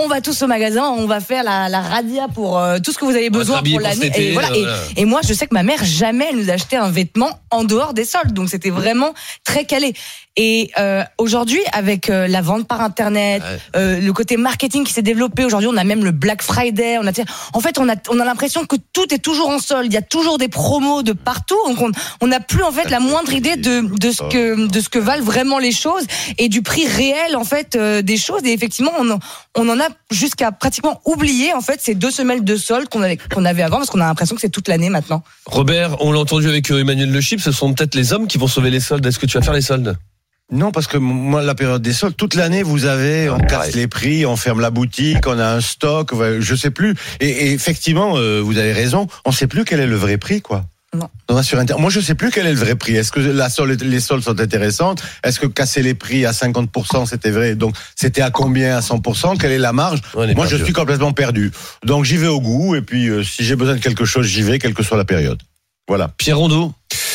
on va tous au magasin, on va faire la, la radia pour euh, tout ce que vous avez besoin pour l'année. Pour et, voilà. euh, voilà. et, et moi, je sais que ma mère, jamais elle nous achetait un vêtement en dehors des soldes. Donc, c'était vraiment très calé. Et euh, aujourd'hui, avec euh, la vente par Internet, ouais. euh, le côté marketing qui s'est développé, aujourd'hui, on a même le Black Friday. On a, en fait, on a, on a l'impression que tout est toujours en solde. Il y a toujours des promos de partout. Donc, on on n'a plus en fait la moindre idée de de ce que de ce que valent vraiment les choses et du prix réel en fait euh, des choses. Et effectivement, on on en a jusqu'à pratiquement oublier en fait ces deux semaines de solde qu'on avait qu'on avait avant, parce qu'on a l'impression que c'est toute l'année maintenant. Robert, on l'a entendu avec Emmanuel Le Chip, ce sont peut-être les hommes qui vont sauver les soldes. Est-ce que tu vas faire les soldes? Non, parce que moi, la période des soldes, toute l'année, vous avez, on casse les prix, on ferme la boutique, on a un stock, je sais plus. Et, et effectivement, euh, vous avez raison, on sait plus quel est le vrai prix, quoi. Non. On sur Inter... Moi, je sais plus quel est le vrai prix. Est-ce que la solde, les soldes sont intéressantes? Est-ce que casser les prix à cinquante pour cent, c'était vrai? Donc, c'était à combien à cent pour cent? Quelle est la marge? Moi, je suis complètement perdu. Donc, j'y vais au goût, et puis, euh, si j'ai besoin de quelque chose, j'y vais, quelle que soit la période. Voilà. Pierre Rondeau.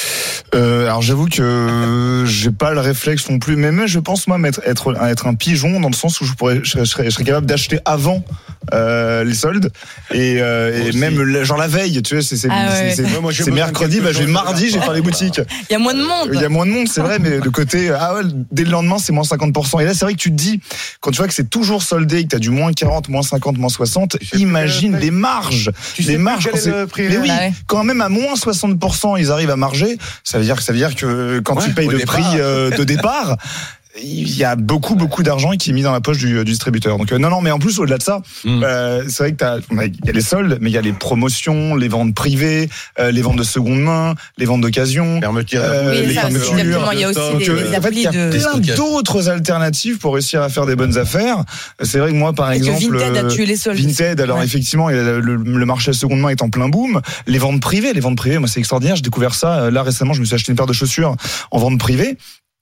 Euh, alors j'avoue que j'ai pas le réflexe non plus, mais même je pense moi être être être un pigeon dans le sens où je pourrais je serais, je serais capable d'acheter avant euh, les soldes et, euh, et même genre la veille, tu vois, c'est c'est, ah ouais, c'est, ouais. c'est, moi, c'est mercredi, bah je vais mardi, j'ai pas les boutiques. Il y a moins de monde. Il y a moins de monde, c'est vrai, mais de côté ah ouais, dès le lendemain c'est moins cinquante pour cent. Et là c'est vrai que tu te dis quand tu vois que c'est toujours soldé, que t'as du moins quarante, moins cinquante, moins soixante, imagine les marges, tu les marges quand c'est le prix mais oui, ah ouais. quand même à moins soixante pour cent ils arrivent à marger, ça veut dire que ça veut dire que quand ouais, tu payes le départ. prix euh, de départ, il y a beaucoup beaucoup d'argent qui est mis dans la poche du, du distributeur. Donc euh, non non, mais en plus au-delà de ça, mm. euh, c'est vrai que t'as, il y a les soldes, mais il y a les promotions, les ventes privées, euh, les ventes de seconde main, les ventes d'occasion, fermeture, euh, oui, les ça, fermetures. il y a aussi Donc, des, euh, des en fait, il y a de... plein d'autres alternatives pour réussir à faire des bonnes affaires. C'est vrai que moi, par et exemple, que Vinted a tué les soldes. Vinted, alors ouais. effectivement, le, le, le marché de seconde main est en plein boom. Les ventes privées, les ventes privées, moi c'est extraordinaire. J'ai découvert ça là récemment. Je me suis acheté une paire de chaussures en vente privée.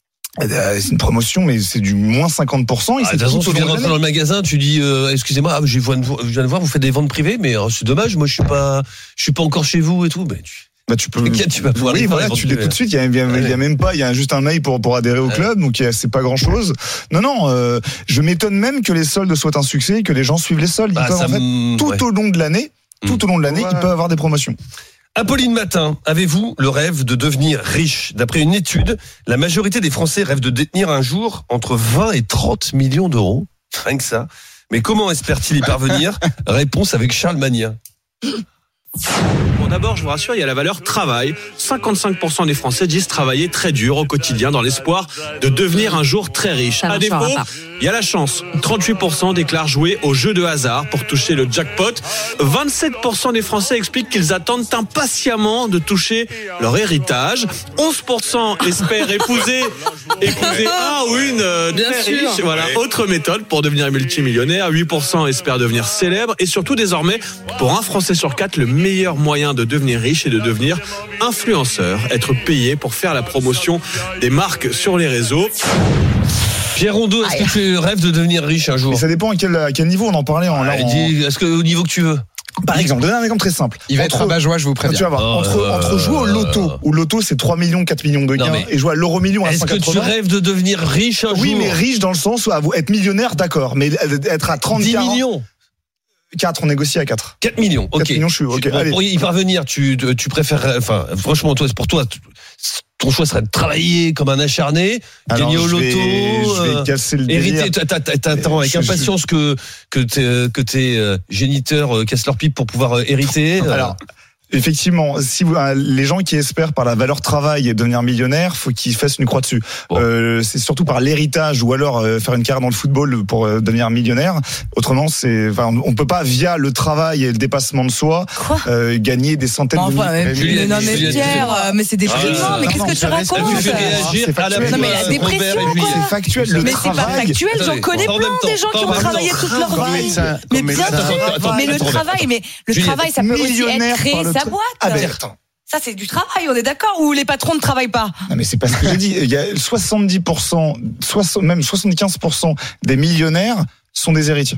C'est une promotion, mais c'est du moins cinquante pour cent. Et ah, c'est de toute façon, tout tu viens rentrer dans le magasin, tu dis, euh, excusez-moi, je viens, de, je viens de voir, vous faites des ventes privées, mais euh, c'est dommage, moi je suis pas, je suis pas encore chez vous et tout. Mais tu... Bah tu peux. Tu vas pouvoir oui, les voilà, tu l'es tout de suite. Il y a, il y a, il y a même pas, il y a juste un mail pour pour adhérer au club, donc c'est pas grand chose. Non, non. Euh, je m'étonne même que les soldes soient un succès, que les gens suivent les soldes. Ils bah, peuvent en fait m... tout ouais. au long de l'année, tout mmh. au long de l'année, ouais. ils peuvent avoir des promotions. Apolline Matin, avez-vous le rêve de devenir riche? D'après une étude, la majorité des Français rêvent de détenir un jour entre vingt et trente millions d'euros. Rien que ça. Mais comment espère-t-il y parvenir? Réponse avec Charles Magnin. Bon, d'abord, je vous rassure, il y a la valeur travail. cinquante-cinq pour cent des Français disent travailler très dur au quotidien dans l'espoir de devenir un jour très riche. À défaut, il y a la chance. trente-huit pour cent déclarent jouer au jeu de hasard pour toucher le jackpot. vingt-sept pour cent des Français expliquent qu'ils attendent impatiemment de toucher leur héritage. onze pour cent espèrent épouser, épouser un ou une euh, très riche. Voilà, autre méthode pour devenir multimillionnaire. huit pour cent espèrent devenir célèbre. Et surtout, désormais, pour un Français sur quatre, le meilleur moyen de devenir riche est de devenir influenceur, être payé pour faire la promotion des marques sur les réseaux. Pierre Rondeau, est-ce que tu rêves de devenir riche un jour? Mais ça dépend à quel, à quel niveau on en parlait. En, ah, en... Est-ce que au niveau que tu veux? Par exemple, donner un exemple très simple. Il va entre, être rabat-joie, je vous préviens. Tu vas voir, oh, entre, euh, entre jouer au loto, où loto c'est trois millions, quatre millions de gains, non, et jouer à l'euro million à cent quatre-vingts. Est-ce que tu rêves de devenir riche un oui, jour? Oui, mais riche dans le sens où être millionnaire, d'accord, mais être à trente, dix quarante millions. quatre, on négocie à quatre. quatre millions, ok. quatre millions, je suis, ok. Pour, pour y parvenir, tu, tu préfères, enfin, franchement, toi, pour toi, ton choix serait de travailler comme un acharné, alors, gagner au loto, vais, je vais casser le hériter. T'attends avec impatience que, que tes, que tes euh, géniteurs euh, cassent leur pipe pour pouvoir euh, hériter. Euh. Alors, effectivement, si vous, les gens qui espèrent par la valeur travail et devenir millionnaire, faut qu'ils fassent une croix dessus. Bon. Euh, c'est surtout par l'héritage ou alors euh, faire une carrière dans le football pour euh, devenir millionnaire. Autrement, c'est, enfin, on peut pas via le travail et le dépassement de soi euh, gagner des centaines bon, de enfin, milliers. Mais, Juliette, non mais Pierre, euh, mais c'est déprimant. Ah, mais qu'est-ce que tu racontes? Tu fais réagir à la non mais la dépression, quoi. C'est factuel. Le mais travail. c'est pas factuel. J'en connais plein des gens qui ont travaillé toute leur vie. Mais bien sûr. Mais le travail, mais le travail, ça peut aussi être créer sa boîte. Ça, c'est du travail, on est d'accord? Ou les patrons ne travaillent pas? Non, mais c'est pas ce que j'ai dit. Il y a soixante-dix pour cent, même soixante-quinze pour cent des millionnaires sont des héritiers.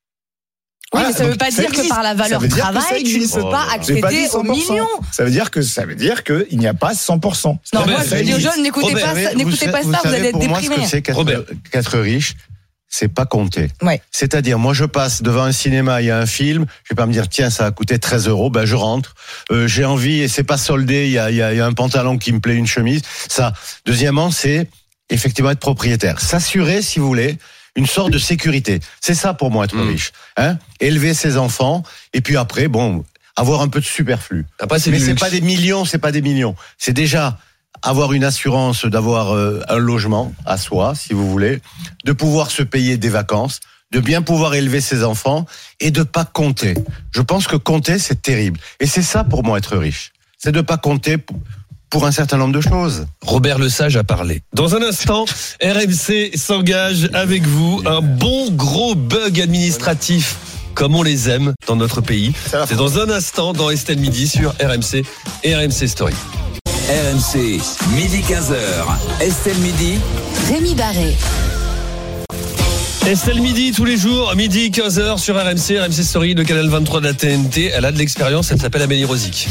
Oui, voilà, mais ça ne veut pas dire que par la valeur travail, tu ne peux pas accéder aux millions. Ça veut dire que ça veut dire qu'il n'y a pas cent pour cent. Non, moi, je dis aux jeunes, n'écoutez pas ça, n'écoutez pas ça, vous allez être déprimés. Pour moi, ce que c'est qu'être riche, c'est pas compter. Ouais. C'est-à-dire, moi, je passe devant un cinéma, il y a un film, je vais pas me dire, tiens, ça a coûté treize euros, ben, je rentre, euh, j'ai envie, et c'est pas soldé, il y a, il y a, il y a un pantalon qui me plaît, une chemise. Ça. Deuxièmement, c'est, effectivement, être propriétaire. S'assurer, si vous voulez, une sorte de sécurité. C'est ça, pour moi, être mmh. riche. Hein? Élever ses enfants, et puis après, bon, avoir un peu de superflu. Après, c'est Mais du c'est luxe. pas des millions, c'est pas des millions. C'est déjà avoir une assurance d'avoir euh, un logement à soi, si vous voulez, de pouvoir se payer des vacances, de bien pouvoir élever ses enfants et de pas compter. Je pense que compter, c'est terrible. Et c'est ça, pour moi, être riche. C'est de pas compter pour, pour un certain nombre de choses. Robert Lesage a parlé. Dans un instant, R M C s'engage avec vous. Un bon gros bug administratif, comme on les aime dans notre pays. C'est dans un instant dans Estelle Midi sur R M C et R M C Story. R M C, midi quinze heures. Estelle Midi. Rémi Barré. Estelle Midi tous les jours, midi quinze heures sur R M C, R M C Story, le canal vingt-trois de la T N T. Elle a de l'expérience, elle s'appelle Amélie Rosic.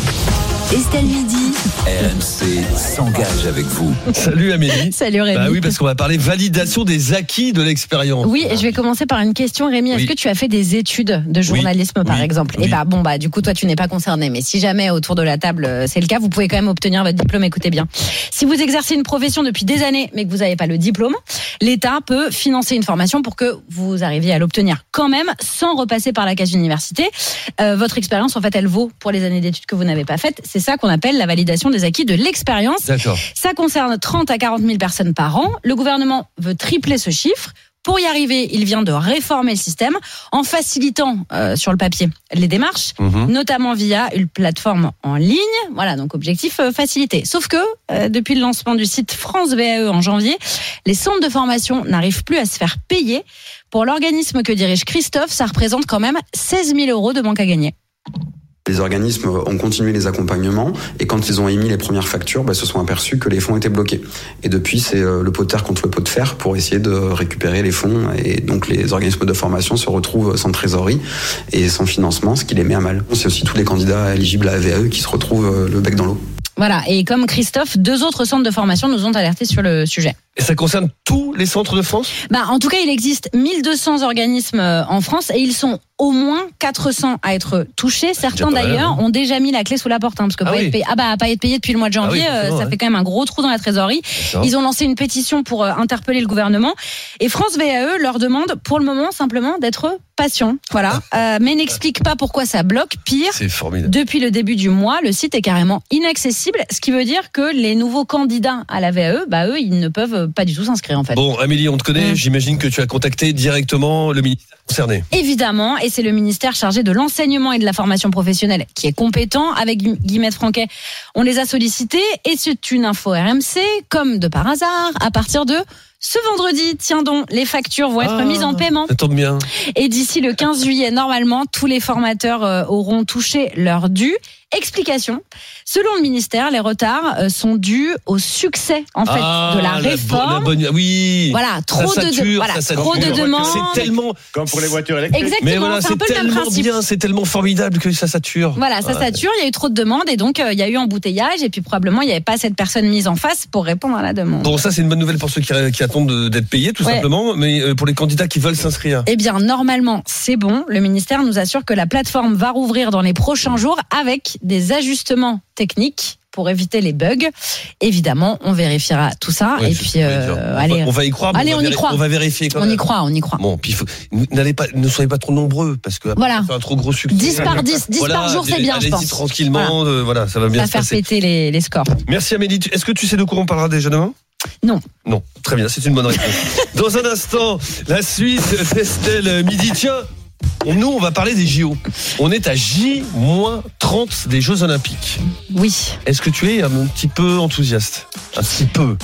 Estelle Midi. R M C s'engage avec vous. Salut Amélie. Salut Rémi. Bah oui, parce qu'on va parler validation des acquis de l'expérience. Oui, et je vais commencer par une question, Rémi. Est-ce Oui. que tu as fait des études de journalisme, Oui. par Oui. exemple Oui. Et bah bon, bah du coup, toi, tu n'es pas concerné. Mais si jamais autour de la table, euh, c'est le cas, vous pouvez quand même obtenir votre diplôme. Écoutez bien. Si vous exercez une profession depuis des années, mais que vous n'avez pas le diplôme, l'État peut financer une formation pour que vous arriviez à l'obtenir quand même, sans repasser par la case université. Euh, votre expérience, en fait, elle vaut pour les années d'études que vous n'avez pas faites. C'est ça qu'on appelle la validation des acquis de l'expérience. D'accord. Ça concerne trente à quarante mille personnes par an. Le gouvernement veut tripler ce chiffre. Pour y arriver, il vient de réformer le système en facilitant euh, sur le papier les démarches, Mhm. notamment via une plateforme en ligne. Voilà, donc objectif euh, facilité. Sauf que euh, depuis le lancement du site France V A E en janvier, les centres de formation n'arrivent plus à se faire payer. Pour l'organisme que dirige Christophe, ça représente quand même seize mille euros de manque à gagner. Les organismes ont continué les accompagnements et quand ils ont émis les premières factures, bah, se sont aperçus que les fonds étaient bloqués. Et depuis, c'est euh, le pot de terre contre le pot de fer pour essayer de récupérer les fonds. Et donc les organismes de formation se retrouvent sans trésorerie et sans financement, ce qui les met à mal. C'est aussi tous les candidats éligibles à la V A E qui se retrouvent euh, le bec dans l'eau. Voilà, et comme Christophe, deux autres centres de formation nous ont alertés sur le sujet. Et ça concerne tous les centres de France ? Bah, en tout cas, il existe mille deux cents organismes euh, en France et ils sont au moins quatre cents à être touchés. Certains déjà pas d'ailleurs mal, ont déjà mis la clé sous la porte, hein, parce que Ah pas oui. être payé, ah bah pas être payé depuis le mois de janvier, Ah oui, euh, forcément, ça ouais. fait quand même un gros trou dans la trésorerie. D'accord. Ils ont lancé une pétition pour euh, interpeller le gouvernement et France V A E leur demande pour le moment simplement d'être patient, voilà, euh, mais n'explique pas pourquoi ça bloque. Pire, C'est formidable. depuis le début du mois, le site est carrément inaccessible, ce qui veut dire que les nouveaux candidats à la V A E, bah eux, ils ne peuvent pas du tout s'inscrire en fait. Bon, Amélie, on te connaît, Mm. j'imagine que tu as contacté directement le ministère concerné. Évidemment, et c'est le ministère chargé de l'enseignement et de la formation professionnelle qui est compétent. Avec Gu- Guillemette Franquet, on les a sollicités et c'est une info R M C, comme de par hasard, à partir de ce vendredi. Tiens donc, les factures vont être Ah, mises en paiement. Ça tombe bien. Et d'ici le quinze juillet, normalement, tous les formateurs euh, auront touché leur dû. Explication. Selon le ministère, les retards euh, sont dus au succès, en fait, Ah, de la bo- réforme. la bonne- oui. Voilà, trop Ça de de- sature, voilà, ça sature. trop de demandes. C'est tellement. Comme pour les voitures électriques. Exactement, Mais voilà, c'est un c'est peu le même tellement principe. bien, c'est tellement formidable que ça sature. Voilà, ça Ouais. sature, il y a eu trop de demandes et donc euh, il y a eu embouteillage et puis probablement il n'y avait pas cette personne mise en face pour répondre à la demande. Bon, ça c'est une bonne nouvelle pour ceux qui, qui attendent de- d'être payés, tout Ouais. simplement, mais euh, pour les candidats qui veulent s'inscrire. Eh bien, normalement, c'est bon. Le ministère nous assure que la plateforme va rouvrir dans les prochains jours avec des ajustements techniques pour éviter les bugs. Évidemment, on vérifiera tout ça Ouais, et c'est puis ce que je veux euh, dire. on, allez, va, on va y croire, mais allez, on, on va y véri- croit. on va vérifier quand on même. y croit, on y croit. Bon, puis il faut, n'allez pas, ne soyez pas trop nombreux parce que après, Voilà. ça fait un trop gros succès. dix par dix, dix par jour, c'est bien, je allez-y pense. tranquillement, euh, voilà, ça va bien Ça va se faire passer. péter les, les scores. Merci Amélie. Tu- Est-ce que tu sais de quoi on parlera déjà demain ? Non. Non, très bien, c'est une bonne réponse. Dans un instant, la suite d'Estelle Midi. Tiens, on- nous, on va parler des J O. On est à J trente des Jeux Olympiques. Oui. Est-ce que tu es un petit peu enthousiaste ? Un petit peu.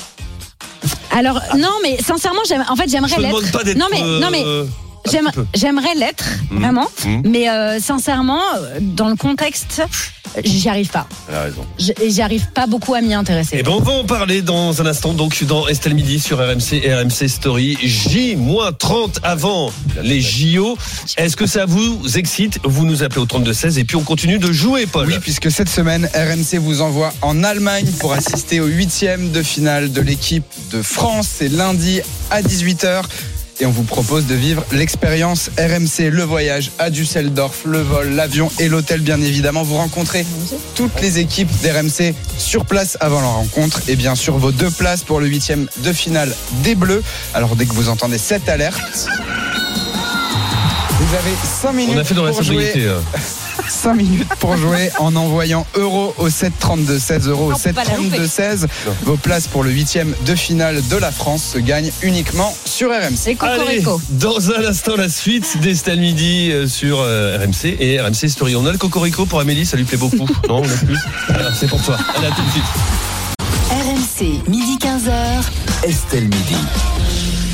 Alors non, mais sincèrement, j'aime, en fait, j'aimerais Je te l'être. demande pas d'être, Non mais, non mais. euh, un J'aime- petit peu. J'aimerais l'être, Mmh. vraiment, Mmh. mais euh, sincèrement, euh, dans le contexte, euh, j'y arrive pas. Elle a raison. J- J'y arrive pas beaucoup à m'y intéresser. Eh ben, on va en parler dans un instant, donc dans Estelle Midi sur R M C et R M C Story. J trente avant les J O. Est-ce que ça vous excite ? Vous nous appelez au trente-deux seize et puis on continue de jouer, Paul. Oui, puisque cette semaine, R M C vous envoie en Allemagne pour assister au huitième de finale de l'équipe de France. C'est lundi à dix-huit heures. et on vous propose de vivre l'expérience R M C, le voyage à Düsseldorf, le vol, l'avion et l'hôtel bien évidemment. Vous rencontrez toutes les équipes d'R M C sur place avant leur rencontre et bien sûr vos deux places pour le huitième de finale des Bleus. Alors dès que vous entendez cette alerte, vous avez cinq minutes On a fait dans la pour jouer. sobriété. cinq minutes pour jouer en envoyant euro au sept trente-deux seize, euro au Non, faut sept pas la louper. trente-deux seize. Vos places pour le huitième de finale de la France se gagnent uniquement sur R M C. C'est Allez, Cocorico. dans un instant, la suite d'Estelle Midi euh, sur euh, R M C et R M C Story. On a le Cocorico pour Amélie, ça lui plaît beaucoup. Non, on n'a plus. Alors, c'est pour toi. Allez, à tout de suite. R M C, midi quinze heures. Estelle Midi.